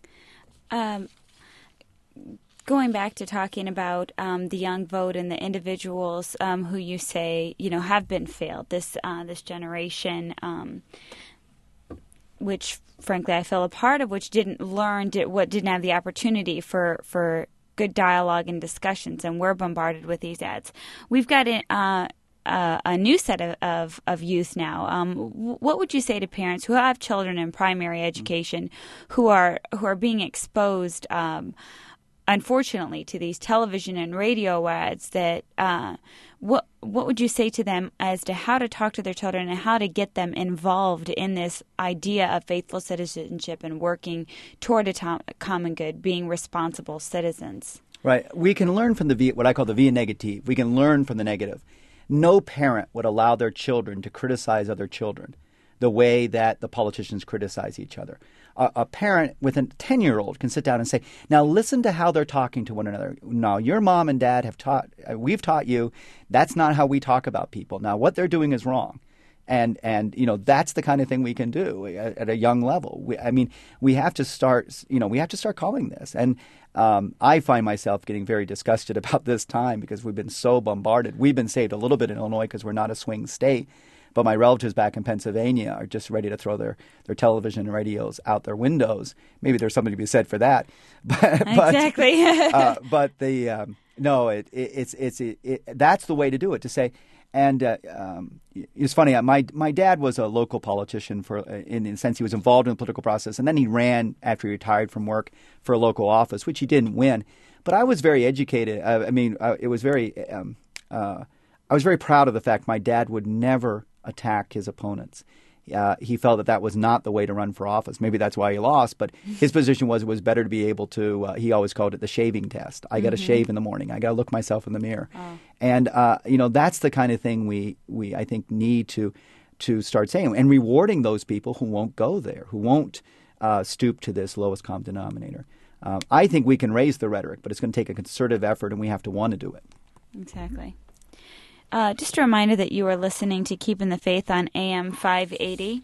Um. Going back to talking about um, the young vote and the individuals um, who you say you know have been failed, this uh, this generation, um, which frankly I feel a part of, which didn't learn, did, what didn't have the opportunity for for good dialogue and discussions, and we're bombarded with these ads. We've got a, uh, a, a new set of, of, of youth now. Um, what would you say to parents who have children in primary education who are who are being exposed? Um, Unfortunately, to these television and radio ads, that uh, what what would you say to them as to how to talk to their children and how to get them involved in this idea of faithful citizenship and working toward a to- common good, being responsible citizens? Right. We can learn from the via, what I call the via negative. We can learn from the negative. No parent would allow their children to criticize other children the way that the politicians criticize each other. A, a parent with a ten-year-old can sit down and say, now listen to how they're talking to one another. Now, your mom and dad have taught, we've taught you, that's not how we talk about people. Now, what they're doing is wrong. And, and you know, that's the kind of thing we can do at, at a young level. We, I mean, we have to start, you know, we have to start calling this. And um, I find myself getting very disgusted about this time because we've been so bombarded. We've been saved a little bit in Illinois because we're not a swing state. But my relatives back in Pennsylvania are just ready to throw their, their television and radios out their windows. Maybe there's something to be said for that. But, exactly. But, uh, but the um, no, it, it, it's it's it, it, that's the way to do it. To say, And uh, um, it's funny. My my dad was a local politician for, in, in the sense he was involved in the political process, and then he ran after he retired from work for a local office, which he didn't win. But I was very educated. Uh, I mean, uh, it was very. Um, uh, I was very proud of the fact my dad would never attack his opponents. Uh, he felt that that was not the way to run for office. Maybe that's why he lost, but his position was it was better to be able to, uh, he always called it the shaving test. I got to mm-hmm. shave in the morning. I got to look myself in the mirror. Oh. And, uh, you know, that's the kind of thing we, we I think, need to to start saying and rewarding those people who won't go there, who won't uh, stoop to this lowest common denominator. Um, I think we can raise the rhetoric, but it's going to take a concerted effort, and we have to want to do it. Exactly. Uh, just a reminder that you are listening to Keeping the Faith on A M five eighty.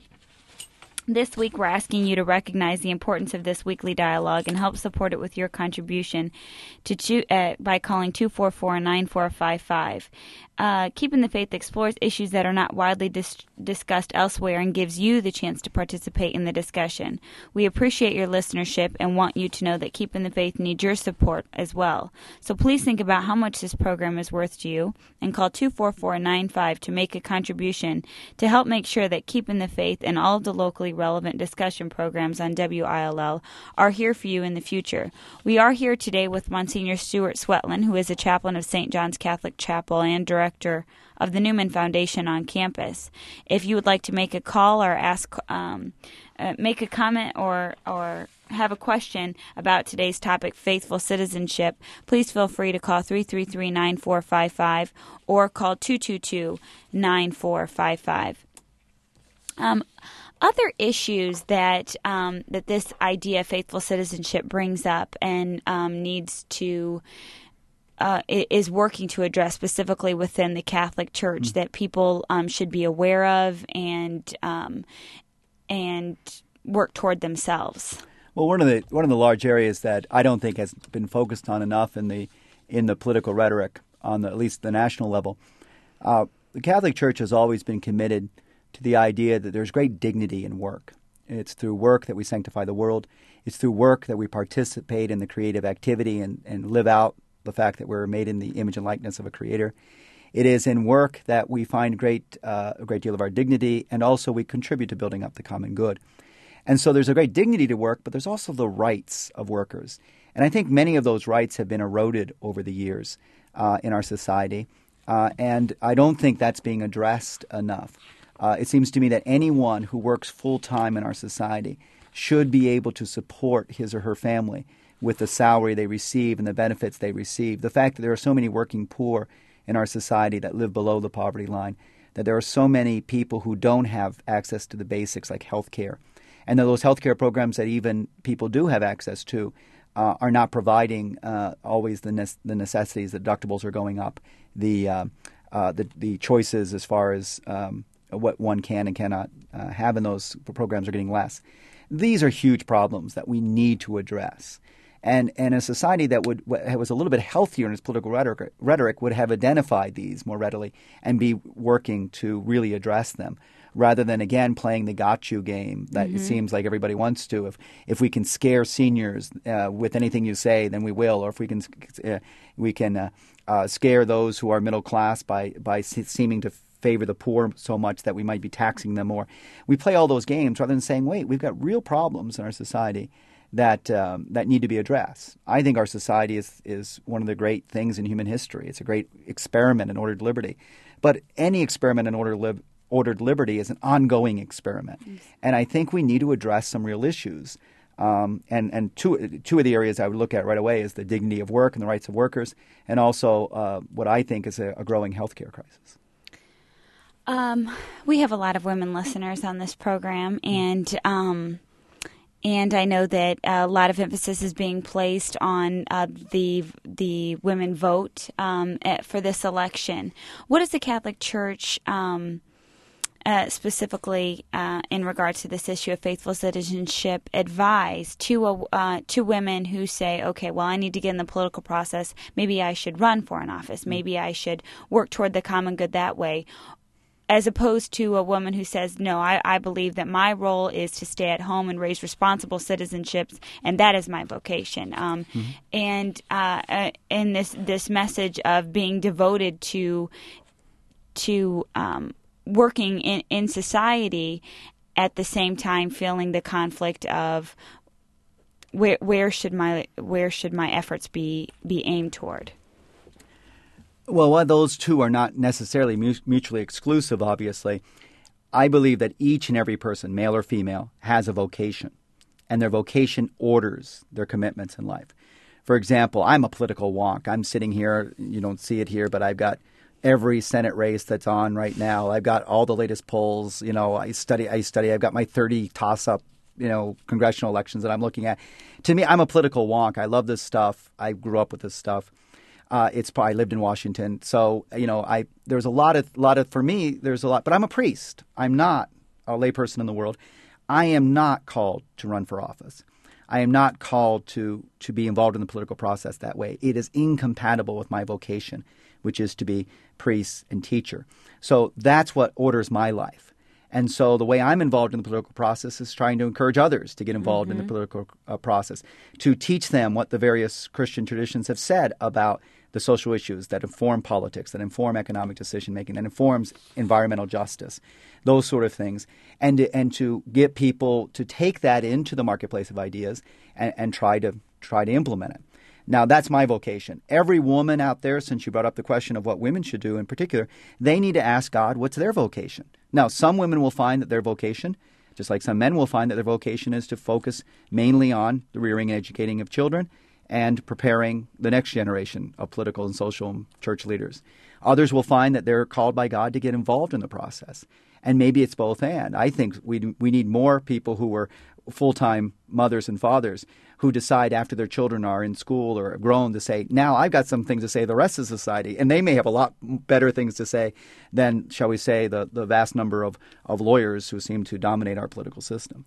This week, we're asking you to recognize the importance of this weekly dialogue and help support it with your contribution to cho- uh, by calling two four four, nine four five five. Uh, Keeping the Faith explores issues that are not widely dis- discussed elsewhere and gives you the chance to participate in the discussion. We appreciate your listenership and want you to know that Keeping the Faith needs your support as well. So please think about how much this program is worth to you and call two four four, nine five to make a contribution to help make sure that Keeping the Faith and all of the locally relevant discussion programs on W I L L are here for you in the future. We are here today with Monsignor Stuart Swetland, who is a chaplain of Saint John's Catholic Chapel and director of the Newman Foundation on campus. If you would like to make a call or ask, um, uh, make a comment or or have a question about today's topic, faithful citizenship, please feel free to call three three three, nine four five five or call two two two, nine four five five. Um, other issues that um, that this idea of faithful citizenship brings up and um, needs to Uh, is working to address specifically within the Catholic Church mm-hmm. that people um, should be aware of and um, and work toward themselves. Well, one of the one of the large areas that I don't think has been focused on enough in the in the political rhetoric on the, at least the national level, uh, the Catholic Church has always been committed to the idea that there's great dignity in work. It's through work that we sanctify the world. It's through work that we participate in the creative activity and, and live out the fact that we're made in the image and likeness of a creator. It is in work that we find great uh, a great deal of our dignity, and also we contribute to building up the common good. And so there's a great dignity to work, but there's also the rights of workers. And I think many of those rights have been eroded over the years uh, in our society, uh, and I don't think that's being addressed enough. Uh, it seems to me that anyone who works full-time in our society should be able to support his or her family with the salary they receive and the benefits they receive. The fact that there are so many working poor in our society that live below the poverty line, that there are so many people who don't have access to the basics like health care, and that those health care programs that even people do have access to uh, are not providing uh, always the, ne- the necessities. The deductibles are going up. The, uh, uh, the, the choices as far as um, what one can and cannot uh, have in those programs are getting less. These are huge problems that we need to address. And, and a society that would was a little bit healthier in its political rhetoric, rhetoric would have identified these more readily and be working to really address them, rather than, again, playing the got you game that mm-hmm. it seems like everybody wants to. If if we can scare seniors uh, with anything you say, then we will. Or if we can uh, we can uh, uh, scare those who are middle class by, by seeming to favor the poor so much that we might be taxing them more. We play all those games rather than saying, wait, we've got real problems in our society that um, that need to be addressed. I think our society is is one of the great things in human history. It's a great experiment in ordered liberty. But any experiment in ordered, li- ordered liberty is an ongoing experiment. Mm-hmm. And I think we need to address some real issues. Um, and and two, two of the areas I would look at right away is the dignity of work and the rights of workers, and also uh, what I think is a, a growing healthcare crisis. Um, we have a lot of women listeners on this program, and um, and I know that a lot of emphasis is being placed on uh, the the women vote um, at, for this election. What does the Catholic Church, um, uh, specifically uh, in regards to this issue of faithful citizenship, advise to a, uh, to women who say, okay, well, I need to get in the political process. Maybe I should run for an office. Maybe I should work toward the common good that way, as opposed to a woman who says, no, I, I believe that my role is to stay at home and raise responsible citizenships, and that is my vocation. Um, mm-hmm. And uh, uh, in this, this message of being devoted to to um, working in, in society at the same time feeling the conflict of where where should my where should my efforts be be aimed toward? Well, while those two are not necessarily mu- mutually exclusive, obviously, I believe that each and every person, male or female, has a vocation, and their vocation orders their commitments in life. For example, I'm a political wonk. I'm sitting here, you don't see it here, but I've got every Senate race that's on right now. I've got all the latest polls. You know, I study, I study, I've got my thirty toss-up, you know, congressional elections that I'm looking at. To me, I'm a political wonk. I love this stuff. I grew up with this stuff. Uh, it's I lived in Washington, so you know, I there's a lot of lot of for me. There's a lot, but I'm a priest. I'm not a layperson in the world. I am not called to run for office. I am not called to to be involved in the political process that way. It is incompatible with my vocation, which is to be priest and teacher. So that's what orders my life. And so the way I'm involved in the political process is trying to encourage others to get involved mm-hmm. in the political uh, process, to teach them what the various Christian traditions have said about the social issues that inform politics, that inform economic decision-making, that informs environmental justice, those sort of things, and to, and to get people to take that into the marketplace of ideas and, and try to try to implement it. Now, that's my vocation. Every woman out there, since you brought up the question of what women should do in particular, they need to ask God what's their vocation. Now, some women will find that their vocation, just like some men will find that their vocation is to focus mainly on the rearing and educating of children and preparing the next generation of political and social and church leaders. Others will find that they're called by God to get involved in the process. And maybe it's both and. I think we we need more people who are full-time mothers and fathers who decide after their children are in school or grown to say, now I've got some things to say to the rest of society. And they may have a lot better things to say than, shall we say, the, the vast number of, of lawyers who seem to dominate our political system.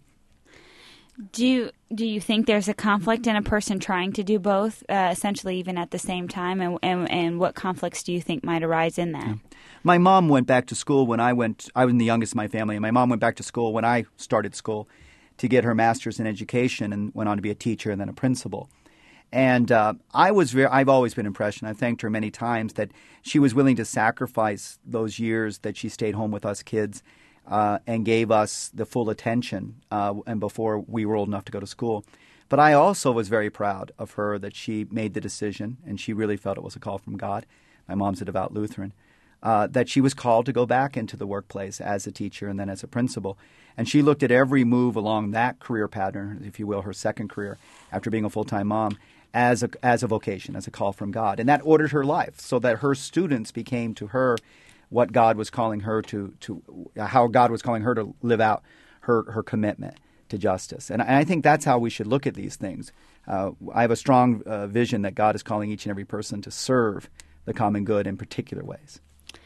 Do you, do you think there's a conflict in a person trying to do both, uh, essentially even at the same time? And, and, and what conflicts do you think might arise in that? Yeah. My mom went back to school when I went – I was the youngest in my family, and my mom went back to school when I started school to get her master's in education and went on to be a teacher and then a principal. And uh, I was very – I've always been impressed, and I've thanked her many times that she was willing to sacrifice those years that she stayed home with us kids uh, and gave us the full attention uh, and before we were old enough to go to school. But I also was very proud of her that she made the decision, and she really felt it was a call from God. My mom's a devout Lutheran. Uh, that she was called to go back into the workplace as a teacher and then as a principal. And she looked at every move along that career pattern, if you will, her second career after being a full-time mom, as a, as a vocation, as a call from God. And that ordered her life so that her students became to her what God was calling her to, to how God was calling her to live out her, her commitment to justice. And I think that's how we should look at these things. Uh, I have a strong uh, vision that God is calling each and every person to serve the common good in particular ways.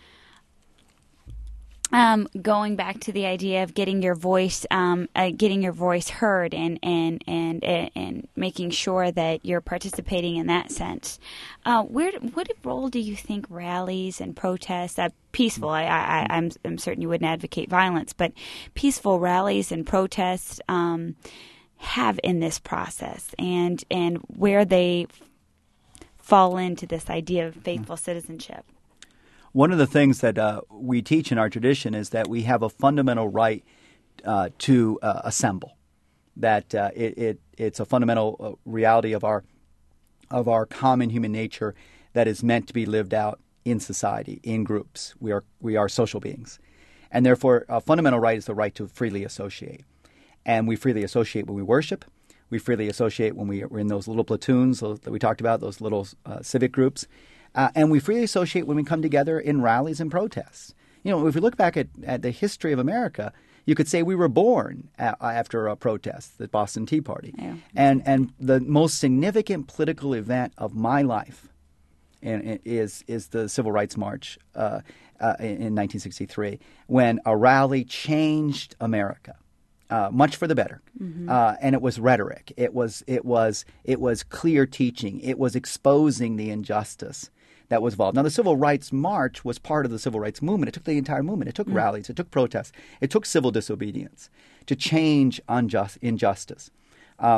Um, going back to the idea of getting your voice, um, uh, getting your voice heard, and and and and making sure that you're participating in that sense. Uh, where, what role do you think rallies and protests, uh, peaceful? I, I, I'm I'm certain you wouldn't advocate violence, but peaceful rallies and protests um, have in this process, and and where they fall into this idea of faithful citizenship. One of the things that uh, we teach in our tradition is that we have a fundamental right uh, to uh, assemble. That uh, it, it it's a fundamental uh, reality of our of our common human nature that is meant to be lived out in society, in groups. We are we are social beings, and therefore a fundamental right is the right to freely associate. And we freely associate when we worship. We freely associate when we, we're in those little platoons that we talked about, those little uh, civic groups. Uh, and we freely associate when we come together in rallies and protests. You know, if you look back at, at the history of America, you could say we were born a, after a protest, the Boston Tea Party. Yeah. And and the most significant political event of my life in, is is the Civil Rights March uh, uh, in nineteen sixty-three, when a rally changed America. Uh, much for the better, mm-hmm. uh, and it was rhetoric. It was it was it was clear teaching. It was exposing the injustice that was involved. Now, the Civil Rights March was part of the Civil Rights Movement. It took the entire movement. It took mm-hmm. rallies. It took protests. It took civil disobedience to change unjust injustice. Um,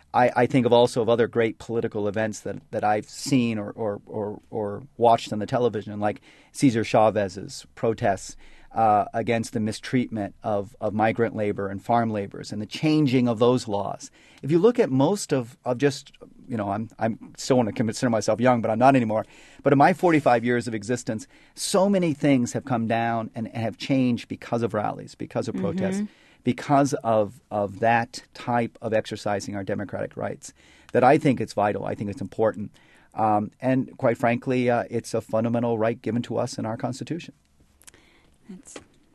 I, I think of also of other great political events that, that I've seen or, or, or, or watched on the television, like Cesar Chavez's protests uh, against the mistreatment of, of migrant labor and farm laborers and the changing of those laws. If you look at most of, of just, you know, I'm I'm still want to consider myself young, but I'm not anymore. But in my forty-five years of existence, so many things have come down and have changed because of rallies, because of mm-hmm. protests, because of, of that type of exercising our democratic rights, that I think it's vital. I think it's important. Um, and quite frankly, uh, it's a fundamental right given to us in our Constitution. That's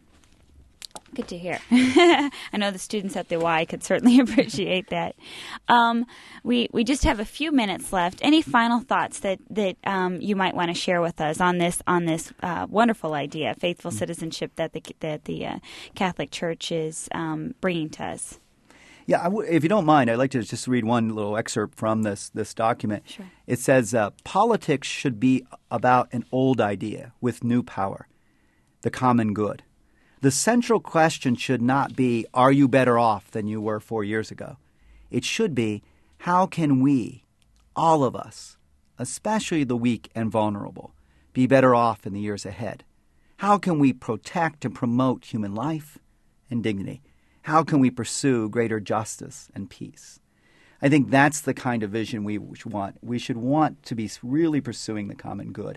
good to hear. I know the students at the Y could certainly appreciate that. Um, we we just have a few minutes left. Any final thoughts that that um, you might want to share with us on this on this uh, wonderful idea, faithful citizenship that the that the uh, Catholic Church is um, bringing to us? Yeah, I w- if you don't mind, I'd like to just read one little excerpt from this this document. Sure. It says, uh, "Politics should be about an old idea with new power, the common good. The central question should not be, are you better off than you were four years ago? It should be, how can we, all of us, especially the weak and vulnerable, be better off in the years ahead? How can we protect and promote human life and dignity? How can we pursue greater justice and peace?" I think that's the kind of vision we want. We should want to be really pursuing the common good.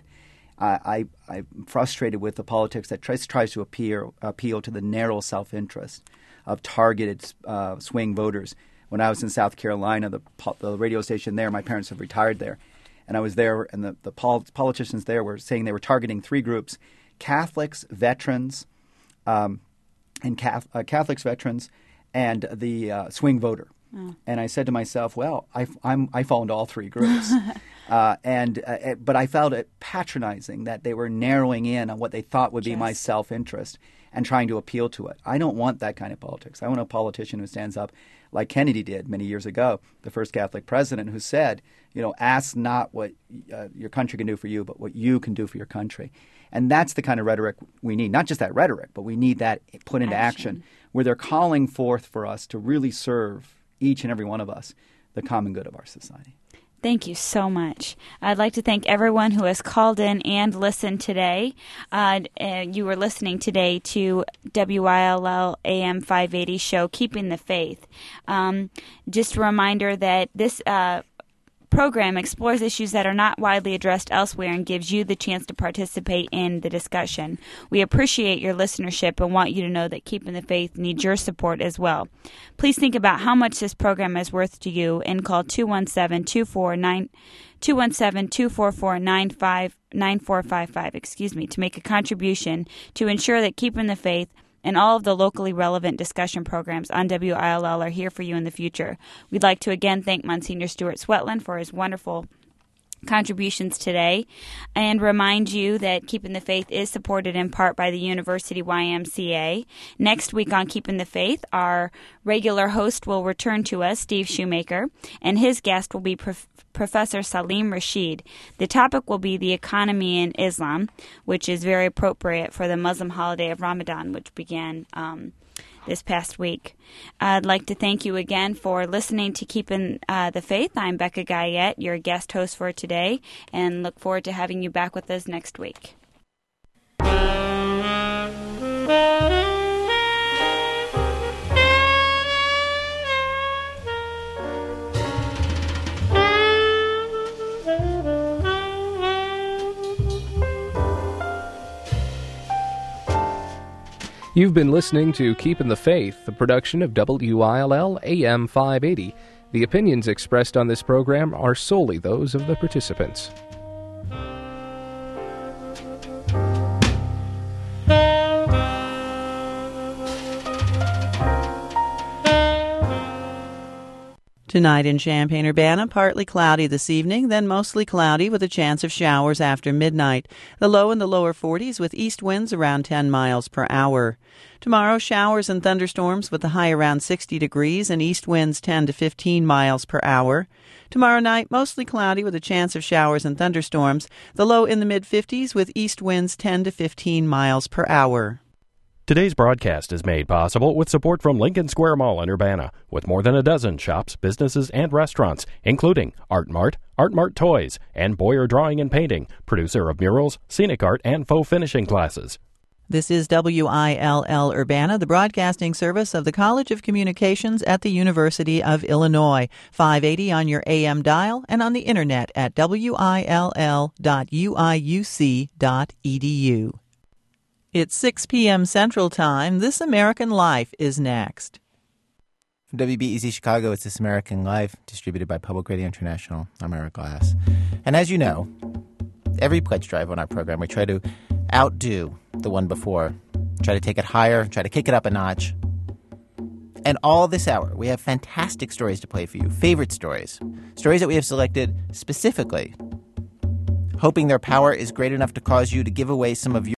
I, I, I'm frustrated with the politics that tries, tries to appear, appeal to the narrow self-interest of targeted uh, swing voters. When I was in South Carolina, the, the radio station there, my parents have retired there, and I was there, and the, the pol- politicians there were saying they were targeting three groups: Catholics, veterans, um, and Cath- uh, Catholics, veterans, and the uh, swing voter. Mm. And I said to myself, well, I, I'm, I fall into all three groups. uh, and uh, But I felt it patronizing that they were narrowing in on what they thought would be yes. my self-interest and trying to appeal to it. I don't want that kind of politics. I want a politician who stands up like Kennedy did many years ago, the first Catholic president, who said, you know, ask not what uh, your country can do for you, but what you can do for your country. And that's the kind of rhetoric we need. Not just that rhetoric, but we need that put into action, action where they're calling forth for us to really serve each and every one of us, the common good of our society. Thank you so much. I'd like to thank everyone who has called in and listened today. Uh, uh, you were listening today to W I L L A M five eighty show, Keeping the Faith. Um, just a reminder that this uh, program explores issues that are not widely addressed elsewhere and gives you the chance to participate in the discussion. We appreciate your listenership and want you to know that Keeping the Faith needs your support as well. Please think about how much this program is worth to you and call two one seven, two four nine, two one seven, two four four, nine five nine four five five, excuse me, to make a contribution to ensure that Keeping the Faith and all of the locally relevant discussion programs on W I L L are here for you in the future. We'd like to again thank Monsignor Stuart Swetland for his wonderful contributions today and remind you that Keeping the Faith is supported in part by the University Y M C A. Next week on Keeping the Faith, our regular host will return to us, Steve Shoemaker, and his guest will be Prof- Professor Salim Rashid. The topic will be the economy in Islam, which is very appropriate for the Muslim holiday of Ramadan, which began um, this past week. I'd like to thank you again for listening to Keeping uh, the Faith. I'm Becca Guyette, your guest host for today, and look forward to having you back with us next week. You've been listening to Keeping the Faith, the production of W I L L A M five eighty. The opinions expressed on this program are solely those of the participants. Tonight in Champaign-Urbana, partly cloudy this evening, then mostly cloudy with a chance of showers after midnight. The low in the lower forties with east winds around ten miles per hour. Tomorrow, showers and thunderstorms with a high around sixty degrees and east winds ten to fifteen miles per hour. Tomorrow night, mostly cloudy with a chance of showers and thunderstorms. The low in the mid-fifties with east winds ten to fifteen miles per hour. Today's broadcast is made possible with support from Lincoln Square Mall in Urbana, with more than a dozen shops, businesses, and restaurants, including Art Mart, Art Mart Toys, and Boyer Drawing and Painting, producer of murals, scenic art, and faux finishing classes. This is W I L L Urbana, the broadcasting service of the College of Communications at the University of Illinois. five eighty on your A M dial and on the internet at W I L L dot U I U C dot E D U. It's six p.m. Central Time. This American Life is next. From W B E Z Chicago, it's This American Life, distributed by Public Radio International. I'm Eric Glass. And as you know, every pledge drive on our program, we try to outdo the one before, try to take it higher, try to kick it up a notch. And all this hour, we have fantastic stories to play for you, favorite stories, stories that we have selected specifically, hoping their power is great enough to cause you to give away some of your